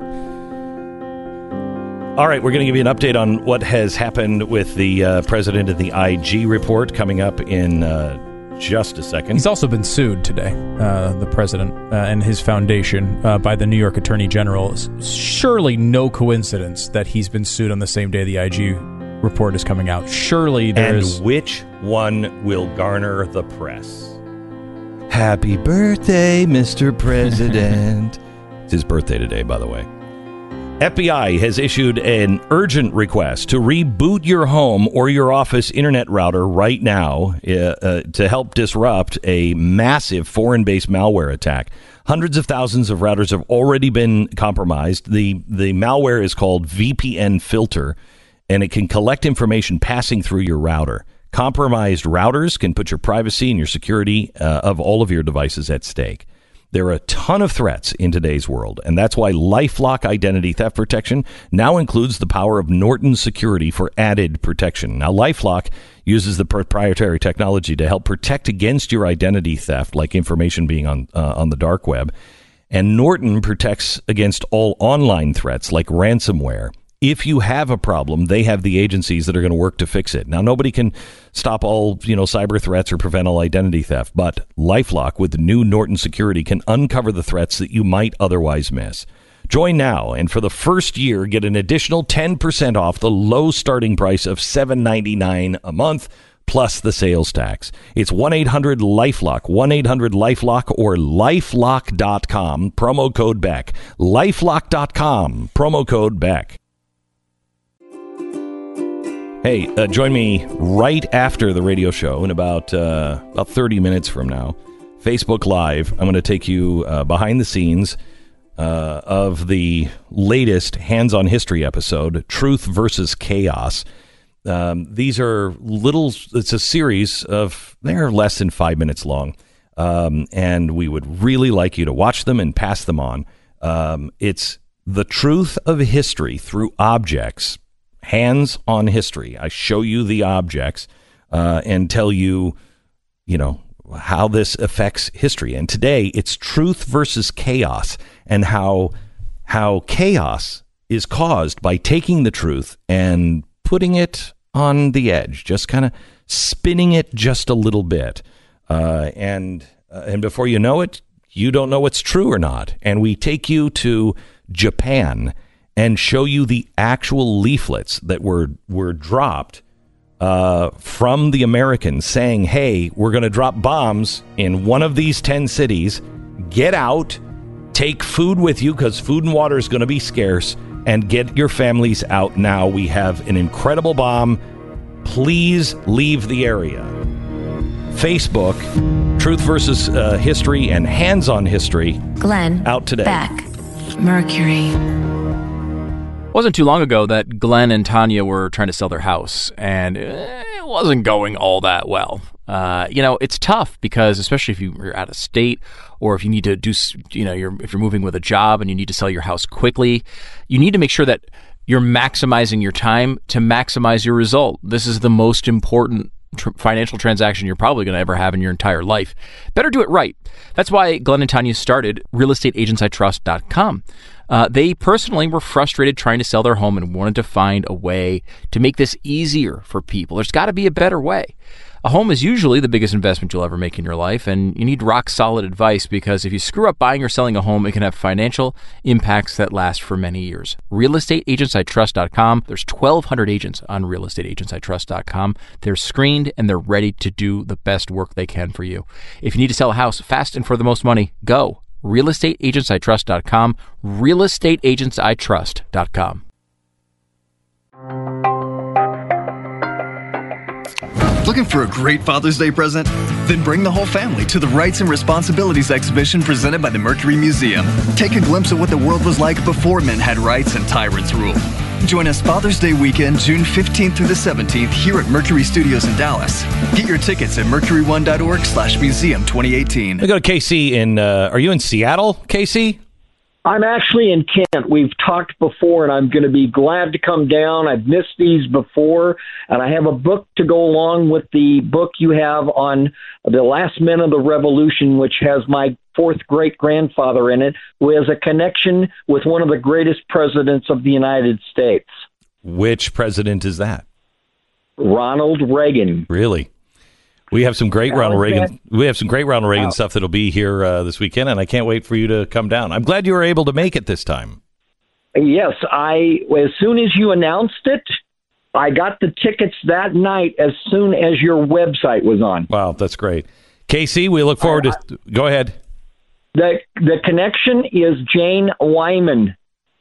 All right, we're going to give you an update on what has happened with the president of the IG report coming up in just a second. He's also been sued today, the president and his foundation, by the New York Attorney General. Surely no coincidence that he's been sued on the same day the IG report is coming out. Surely there's... And which one will garner the press? Happy birthday, Mr. President. It's his birthday today, by the way. FBI has issued an urgent request to reboot your home or your office internet router right now to help disrupt a massive foreign-based malware attack. Hundreds of thousands of routers have already been compromised. The malware is called VPN Filter, and it can collect information passing through your router. Compromised routers can put your privacy and your security of all of your devices at stake. There are a ton of threats in today's world, and that's why LifeLock Identity Theft Protection now includes the power of Norton Security for added protection. Now, LifeLock uses the proprietary technology to help protect against your identity theft, like information being on the dark web. And Norton protects against all online threats, like ransomware. If you have a problem, they have the agencies that are going to work to fix it. Now, nobody can stop all, cyber threats or prevent all identity theft, but LifeLock with the new Norton Security can uncover the threats that you might otherwise miss. Join now, and for the first year, get an additional 10% off the low starting price of $7.99 a month, plus the sales tax. It's 1-800-LifeLock, 1-800-LifeLock, or LifeLock.com, promo code BECK. LifeLock.com, promo code BECK. Hey, join me right after the radio show in about 30 minutes from now. Facebook Live. I'm going to take you behind the scenes of the latest Hands on History episode, Truth versus Chaos. These are it's a series they're less than 5 minutes long. And we would really like you to watch them and pass them on. It's the truth of history through objects. Hands on History. I show you the objects and tell you, how this affects history. And today it's truth versus chaos, and how chaos is caused by taking the truth and putting it on the edge, just kind of spinning it just a little bit. And before you know it, you don't know what's true or not. And we take you to Japan and show you the actual leaflets that were dropped from the Americans saying, hey, we're going to drop bombs in one of these 10 cities. Get out, take food with you because food and water is going to be scarce, and get your families out now. We have an incredible bomb. Please leave the area. Facebook, Truth versus History and Hands on History. Glenn. Out today. Beck. Mercury. It wasn't too long ago that Glenn and Tanya were trying to sell their house, and it wasn't going all that well. It's tough because especially if you're out of state or if you need to do, if you're moving with a job and you need to sell your house quickly, you need to make sure that you're maximizing your time to maximize your result. This is the most important financial transaction you're probably going to ever have in your entire life. Better do it right. That's why Glenn and Tanya started realestateagentsitrust.com. They personally were frustrated trying to sell their home and wanted to find a way to make this easier for people. There's got to be a better way. A home is usually the biggest investment you'll ever make in your life, and you need rock-solid advice because if you screw up buying or selling a home, it can have financial impacts that last for many years. realestateagentsitrust.com. There's 1,200 agents on realestateagentsitrust.com. They're screened, and they're ready to do the best work they can for you. If you need to sell a house fast and for the most money, go. realestateagentsitrust.com. realestateagentsitrust.com. Looking for a great Father's Day present? Then bring the whole family to the Rights and Responsibilities exhibition presented by the Mercury Museum. Take a glimpse of what the world was like before men had rights and tyrants ruled. Join us Father's Day weekend, June 15th through the 17th here at Mercury Studios in Dallas. Get your tickets at mercury1.org/museum 2018. We go to Casey are you in Seattle, Casey? I'm actually in Kent. We've talked before, and I'm going to be glad to come down. I've missed these before, and I have a book to go along with the book you have on the last men of the revolution, which has my fourth great-grandfather in it, who has a connection with one of the greatest presidents of the United States. Which president is that? Ronald Reagan. Really? We have some great Ronald Reagan. We have some great Ronald Reagan stuff that'll be here this weekend, and I can't wait for you to come down. I'm glad you were able to make it this time. Yes, as soon as you announced it, I got the tickets that night as soon as your website was on. Wow, that's great, Casey. We look forward to. Go ahead. The connection is Jane Wyman.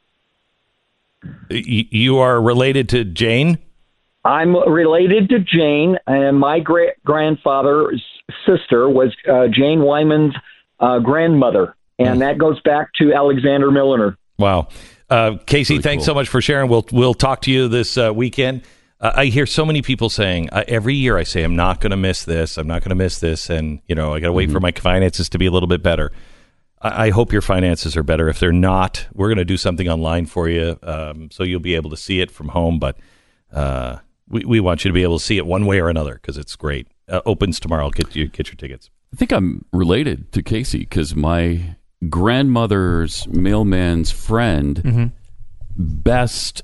You are related to Jane? I'm related to Jane, and my great-grandfather's sister was Jane Wyman's grandmother, and that goes back to Alexander Milner. Wow. Casey, really thanks so much for sharing. We'll talk to you this weekend. I hear so many people saying, every year I say, I'm not going to miss this, I'm not going to miss this, and I got to wait for my finances to be a little bit better. I hope your finances are better. If they're not, we're going to do something online for you, so you'll be able to see it from home, but we want you to be able to see it one way or another because it's great. Opens tomorrow. Get your tickets. I think I'm related to Casey because my grandmother's mailman's friend, best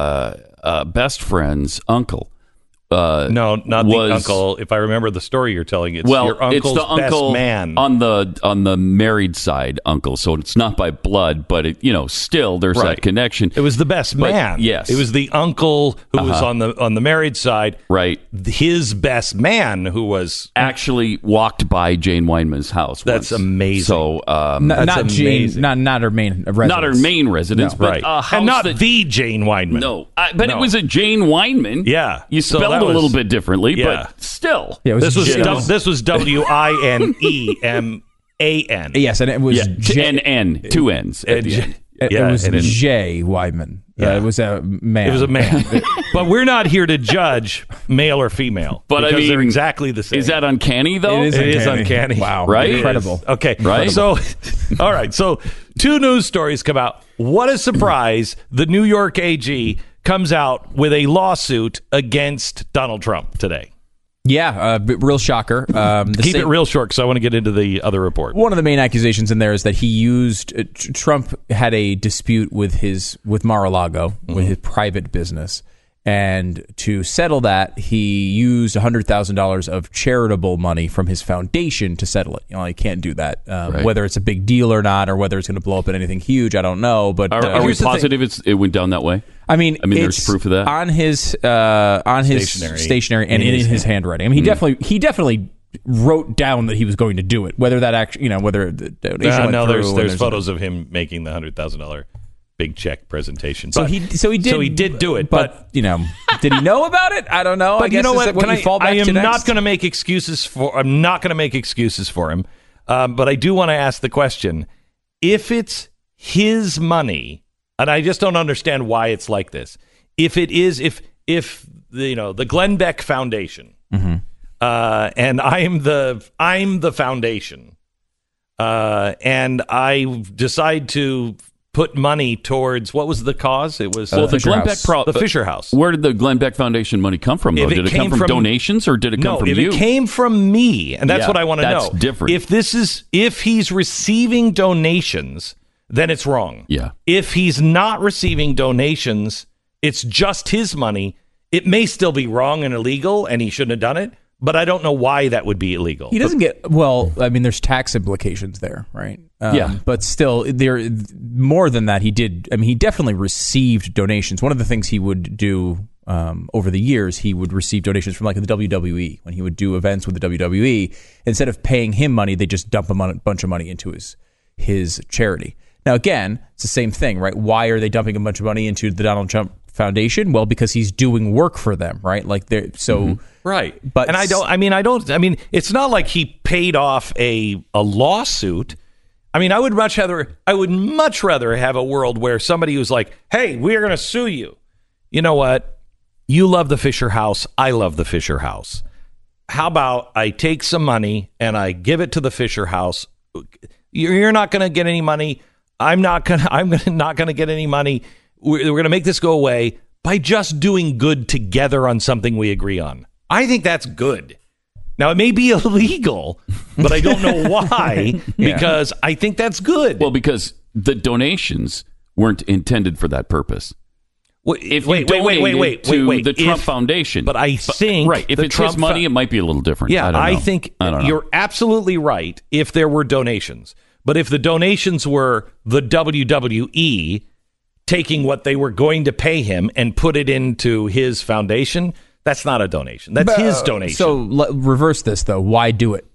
friend's uncle. No, not the uncle. If I remember the story you're telling, it's your uncle's the uncle best man on the married side, uncle. So it's not by blood, but still there's that connection. It was the best man. Yes, it was the uncle who was on the married side. Right, his best man who was actually walked by Jane Wyman's house. That's amazing. So not Jane, not her main residence, not her main residence, but a house and not the Jane Wyman. No, but it was a Jane Wyman. Yeah, you spelled a little bit differently, but still. Yeah, this was WINEMAN. Yes, and it was N, two N's at the end. It was J. Wyman. It was a man. It was a man. But we're not here to judge male or female. But because they're exactly the same. Is that uncanny, though? It is uncanny. Wow. Right? Incredible. Okay. Right? So, all right. So, two news stories come out. What a surprise. The New York AG comes out with a lawsuit against Donald Trump today. Yeah, real shocker. Keep it real short because I want to get into the other report. One of the main accusations in there is that he used Trump had a dispute with Mar-a-Lago, with his private business, and to settle that, he used $100,000 of charitable money from his foundation to settle it. He can't do that. Right. Whether it's a big deal or not, or whether it's going to blow up in anything huge, I don't know. But are we positive it went down that way? I mean, there's proof of that on his stationery and in his handwriting. I mean, he definitely wrote down that he was going to do it. Whether that actually, whether the donation went through. There's photos of him making the $100,000 big check presentation. So he did do it. But did he know about it? I don't know. But I guess you know what? I am not going to make excuses for. I'm not going to make excuses for him. But I do want to ask the question: if it's his money. And I just don't understand why it's like this. If it is, if the Glenn Beck Foundation and I'm the foundation, and I decide to put money towards, what was the cause? It was the Glenn Beck the Fisher House. Where did the Glenn Beck Foundation money come from, though? Did it come from donations, or did it come from you? No, if it came from me, and that's what I want to know. That's different. If he's receiving donations, then it's wrong. Yeah. If he's not receiving donations, it's just his money. It may still be wrong and illegal, and he shouldn't have done it, but I don't know why that would be illegal. He doesn't get, well, I mean, there's tax implications there, right? But still, there more than that, he definitely received donations. One of the things he would do over the years, he would receive donations from like the WWE. When he would do events with the WWE, instead of paying him money, they just dump a bunch of money into his charity. Now, again, it's the same thing, right? Why are they dumping a bunch of money into the Donald Trump Foundation? Well, because he's doing work for them, right? Like they're right. But it's not like he paid off a lawsuit. I mean, I would much rather have a world where somebody who's like, "Hey, we're going to sue you." You know what? You love the Fisher House. I love the Fisher House. How about I take some money and I give it to the Fisher House? You're not going to get any money. I'm not going to get any money. We're going to make this go away by just doing good together on something we agree on. I think that's good. Now, it may be illegal, but I don't know why, because I think that's good. Well, because the donations weren't intended for that purpose. Wait, to the Trump Foundation. But I think... Right, if it's his money, it might be a little different. Yeah, I think you're absolutely right if there were donations. But if the donations were the WWE taking what they were going to pay him and put it into his foundation, that's not a donation. That's his donation. So reverse this, though. Why do it?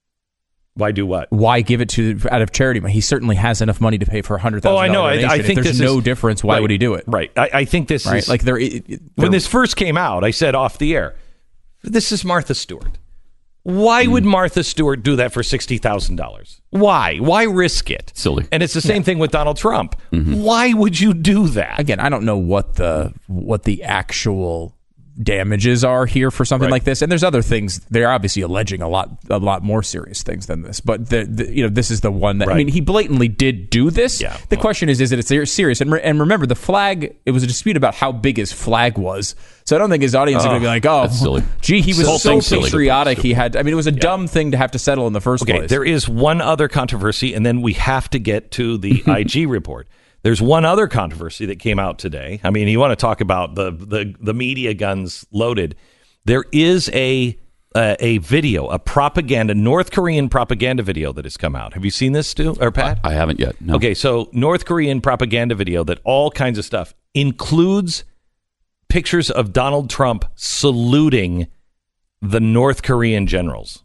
Why do what? Why give it out of charity money? He certainly has enough money to pay for $100,000. Oh, I know. I think if there's no difference, why would he do it? Right. I think this is... Like when this first came out, I said off the air, this is Martha Stewart. Why would Martha Stewart do that for $60,000? Why? Why risk it? Silly. And it's the same thing with Donald Trump. Why would you do that? Again, I don't know what the actual damages are here for something like this, and there's other things. They're obviously alleging a lot more serious things than this, but this is the one that I mean, he blatantly did do this. Yeah. The question is it serious? And remember, the flag. It was a dispute about how big his flag was. So I don't think his audience are going to be like, "Oh, gee, he was so patriotic. He had." I mean, it was a dumb thing to have to settle in the first place. There is one other controversy, and then we have to get to the IG report. There's one other controversy that came out today. I mean, you want to talk about the media guns loaded. There is a video, a North Korean propaganda video that has come out. Have you seen this, Stu or Pat? I haven't yet. No. Okay, so North Korean propaganda video that all kinds of stuff includes pictures of Donald Trump saluting the North Korean generals.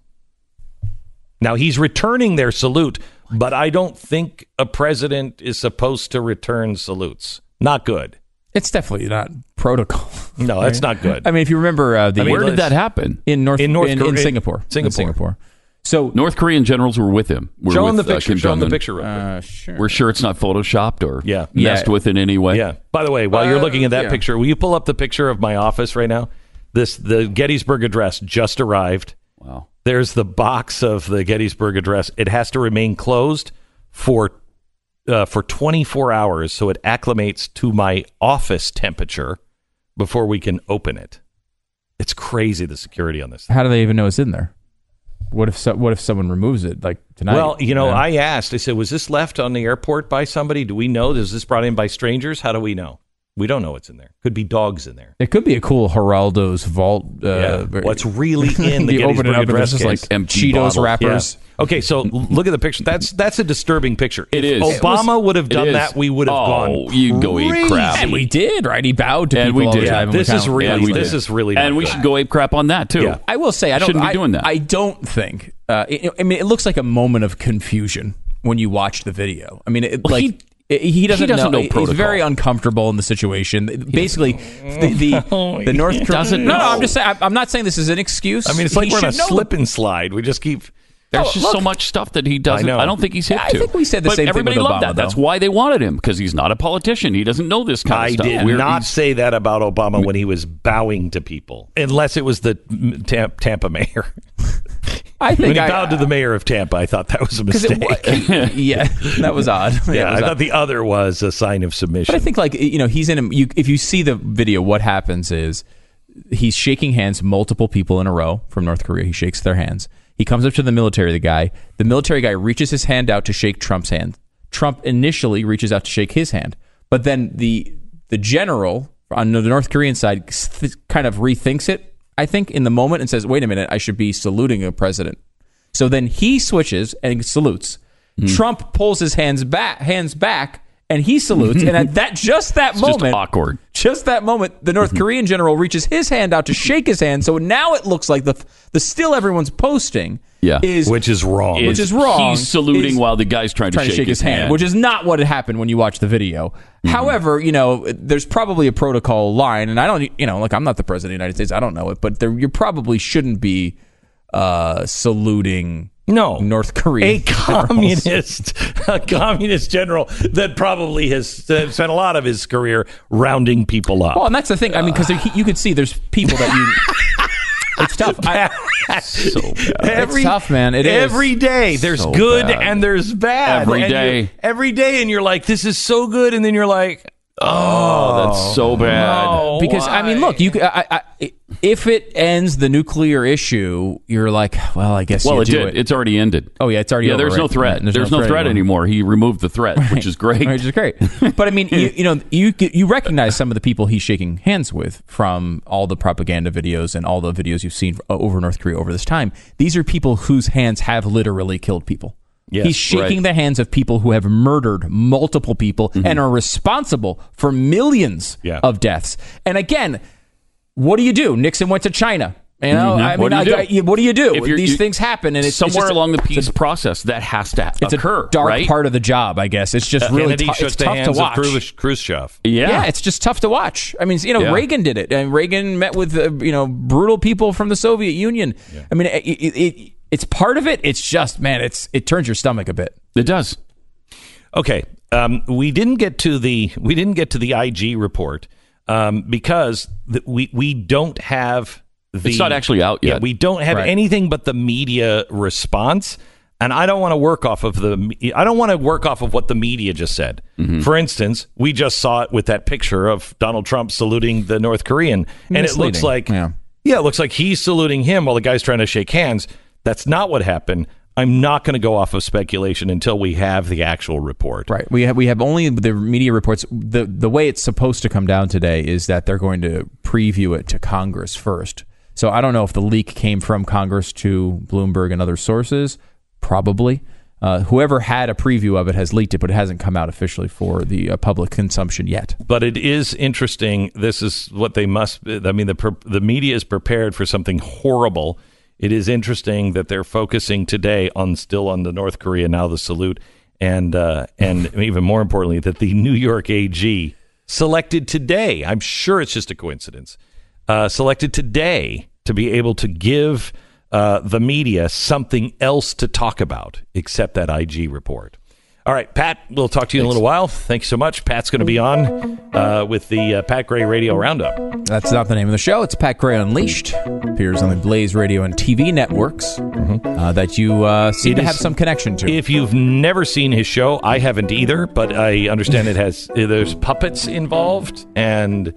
Now, he's returning their salute, but I don't think a president is supposed to return salutes. Not good. It's definitely not protocol. No, that's not good. I mean, if you remember, where did that happen? In Singapore. Singapore. So North Korean generals were with him. Show him the picture. Show him the picture. Sure. We're sure it's not photoshopped or Yeah. messed with in any way. Yeah. By the way, while you're looking at that picture, will you pull up the picture of my office right now? The Gettysburg Address just arrived. Wow. There's the box of the Gettysburg Address. It has to remain closed for 24 hours so it acclimates to my office temperature before we can open it. It's crazy, the security on this thing. How do they even know it's in there? What if someone removes it like tonight? Well, I asked. I said, was this left on the airport by somebody? Do we know? Is this brought in by strangers? How do we know? We don't know what's in there. Could be dogs in there. It could be a cool Geraldo's vault. What's really in the Gettysburg Address case? Like empty Cheetos bottles. wrappers. Yeah. Okay, so look at the picture. That's a disturbing picture. It if is. Obama would have done that, we would have gone. Oh, you go ape crap. And we did, right? He bowed to and people we all did. the time. This is really and we should go ape crap on that too. Yeah. I will say, I shouldn't be doing that. I don't think. It looks like a moment of confusion when you watch the video. I mean, he doesn't know protocol. He's very uncomfortable in the situation. Basically, the North Korea doesn't know. No, I'm just saying. I'm not saying this is an excuse. I mean, it's like we're on a slip and slide. We just keep. There's just so much stuff that he doesn't. I don't think he's hip to. I think we said the same thing with everybody loved Obama, that. That's why they wanted him, because he's not a politician. He doesn't know this kind of stuff. I did not say that about Obama when he was bowing to people, unless it was the Tampa mayor. I think when he bowed to the mayor of Tampa, I thought that was a mistake. Yeah, that was odd. I thought the other was a sign of submission. But I think, he's in if you see the video, what happens is he's shaking hands, multiple people in a row from North Korea. He shakes their hands. He comes up to the military guy. The military guy reaches his hand out to shake Trump's hand. Trump initially reaches out to shake his hand. But then the general on the North Korean side kind of rethinks it, I think, in the moment and says, wait a minute, I should be saluting a president. So then he switches and salutes. Trump pulls his hands back and he salutes. And at that moment, just awkward. Just that moment, the North Korean general reaches his hand out to shake his hand. So now it looks like the still everyone's posting which is wrong. He's saluting while the guy's trying to shake his hand, which is not what had happened when you watch the video. However, there's probably a protocol line, and I don't, I'm not the president of the United States. I don't know it, but you probably shouldn't be saluting. No, North Korea, a communist general that probably has spent a lot of his career rounding people up. Well, and that's the thing. I mean, because you could see there's people that you. It's tough. So bad. It's tough, man. It is. Every day there's so good bad. and there's bad. Every day, and you're like, this is so good, and then you're like, oh, that's so bad. No, because why? I mean, look, if it ends the nuclear issue, you're like, well, I guess. Well, you it do did. It's already ended. Oh yeah, it's already. Yeah, over, there's right? no threat. There's no threat anymore. He removed the threat, which is great. Which is great. But I mean, you recognize some of the people he's shaking hands with from all the propaganda videos and all the videos you've seen over North Korea over this time. These are people whose hands have literally killed people. Yes, he's shaking the hands of people who have murdered multiple people and are responsible for millions of deaths. And again, what do you do? Nixon went to China. You know, I mean, what do you do? These things happen, and it's somewhere along the peace process that has to it's occur. a dark right? part of the job, I guess. It's just really Kennedy shook it's the tough hands to watch. of Khrushchev. Yeah, it's just tough to watch. I mean, Reagan did it, and Reagan met with brutal people from the Soviet Union. Yeah. I mean, it's part of it. It's just, man, it turns your stomach a bit. It does. Okay, we didn't get to the IG report because we don't have. It's not actually out yet. Yeah, we don't have anything but the media response, and I don't want to work off of what the media just said. For instance, we just saw it with that picture of Donald Trump saluting the North Korean, and it looks like it looks like he's saluting him while the guy's trying to shake hands. That's not what happened. I'm not going to go off of speculation until we have the actual report. Right. We have only the media reports. The way it's supposed to come down today is that they're going to preview it to Congress first. So I don't know if the leak came from Congress to Bloomberg and other sources. Probably. Whoever had a preview of it has leaked it, but it hasn't come out officially for the public consumption yet. But it is interesting. This is what they must. I mean, the media is prepared for something horrible. It is interesting that they're focusing today on the North Korea, now the salute, and even more importantly, that the New York AG selected today. I'm sure it's just a coincidence. Selected today to be able to give the media something else to talk about except that IG report. All right, Pat, we'll talk to you in a little while. Thank you so much. Pat's going to be on with the Pat Gray Radio Roundup. That's not the name of the show. It's Pat Gray Unleashed. Appears on the Blaze Radio and TV networks that you seem to have some connection to. If you've never seen his show, I haven't either, but I understand there's puppets involved, and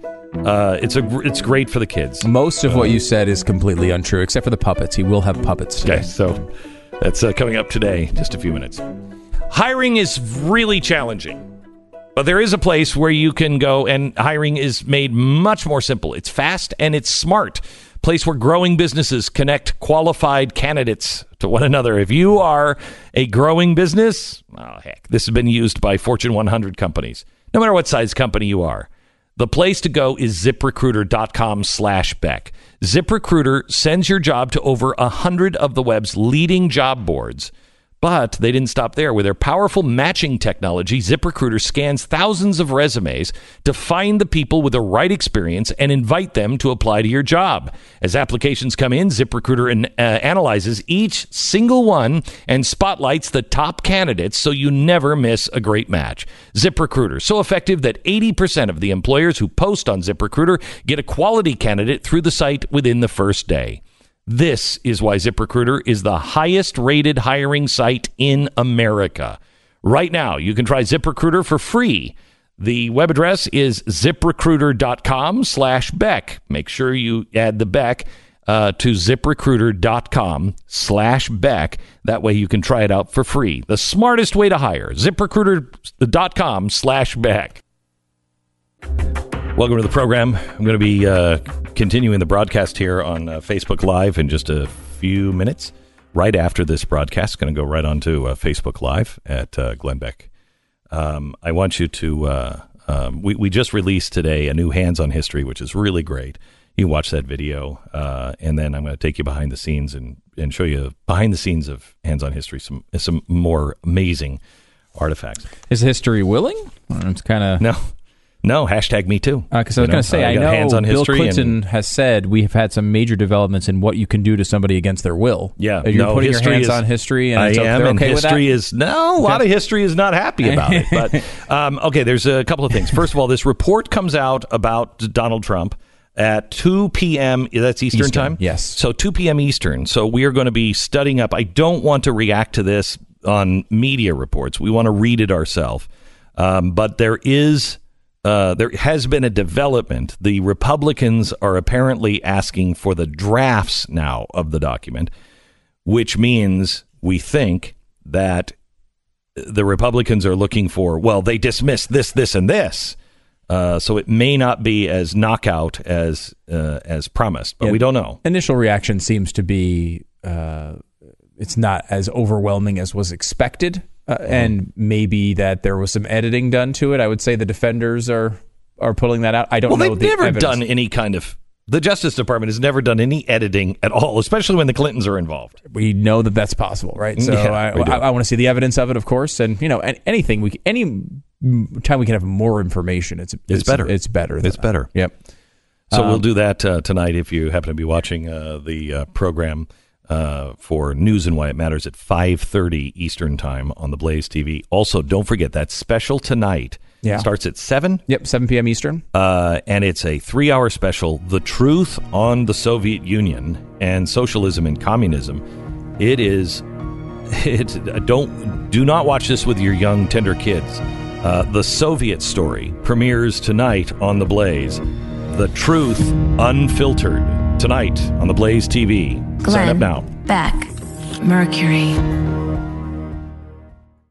it's great for the kids. Most of what you said is completely untrue, except for the puppets. He will have puppets today. Okay, so that's coming up today, just a few minutes. Hiring is really challenging, but there is a place where you can go, and hiring is made much more simple. It's fast and it's smart. Place where growing businesses connect qualified candidates to one another. If you are a growing business, this has been used by Fortune 100 companies. No matter what size company you are, the place to go is ZipRecruiter.com/Beck. ZipRecruiter sends your job to over 100 of the web's leading job boards. But they didn't stop there. With their powerful matching technology, ZipRecruiter scans thousands of resumes to find the people with the right experience and invite them to apply to your job. As applications come in, ZipRecruiter analyzes each single one and spotlights the top candidates so you never miss a great match. ZipRecruiter, so effective that 80% of the employers who post on ZipRecruiter get a quality candidate through the site within the first day. This is why ZipRecruiter is the highest rated hiring site in America. Right now, you can try ZipRecruiter for free. The web address is ZipRecruiter.com/Beck. Make sure you add the Beck to ZipRecruiter.com/Beck. That way you can try it out for free. The smartest way to hire. ZipRecruiter.com/Beck. Welcome to the program. I'm going to be continuing the broadcast here on Facebook Live in just a few minutes. Right after this broadcast, going to go right on to Facebook Live at Glenn Beck. I want you to, we just released today a new Hands on History, which is really great. You can watch that video, and then I'm going to take you behind the scenes and show you behind the scenes of Hands on History, some more amazing artifacts. Is history willing? It's kind of... No, hashtag me too. Because I was going to say, I know Bill Clinton has said we have had some major developments in what you can do to somebody against their will. Yeah. You're putting your hands on history, and they're okay with that? A lot of history is not happy about it. But, okay, there's a couple of things. First of all, this report comes out about Donald Trump at 2 p.m. That's Eastern time? Yes. So 2 p.m. Eastern. So we are going to be studying up. I don't want to react to this on media reports. We want to read it ourselves. But there has been a development. The Republicans are apparently asking for the drafts now of the document, which means we think that the Republicans are looking for, well, they dismissed this, this, and this. So it may not be as knockout as promised, but we don't know. Initial reaction seems to be it's not as overwhelming as was expected. And maybe that there was some editing done to it. I would say the defenders are pulling that out. I don't know. Well, they've never done any kind of... The Justice Department has never done any editing at all, especially when the Clintons are involved. We know that that's possible, right? So I want to see the evidence of it, of course. And, any time we can have more information, it's better. It's better. It's better. Yep. So we'll do that tonight if you happen to be watching the program. For News and Why It Matters at 5:30 Eastern Time on the Blaze TV. Also, don't forget that special tonight. Yeah. Starts at 7. Yep, 7 p.m. Eastern. And it's a 3-hour special, The Truth on the Soviet Union and Socialism and Communism. Do not watch this with your young, tender kids. The Soviet Story premieres tonight on the Blaze. The Truth Unfiltered. Tonight on the Blaze TV. Glenn Sign up now. Beck, Mercury.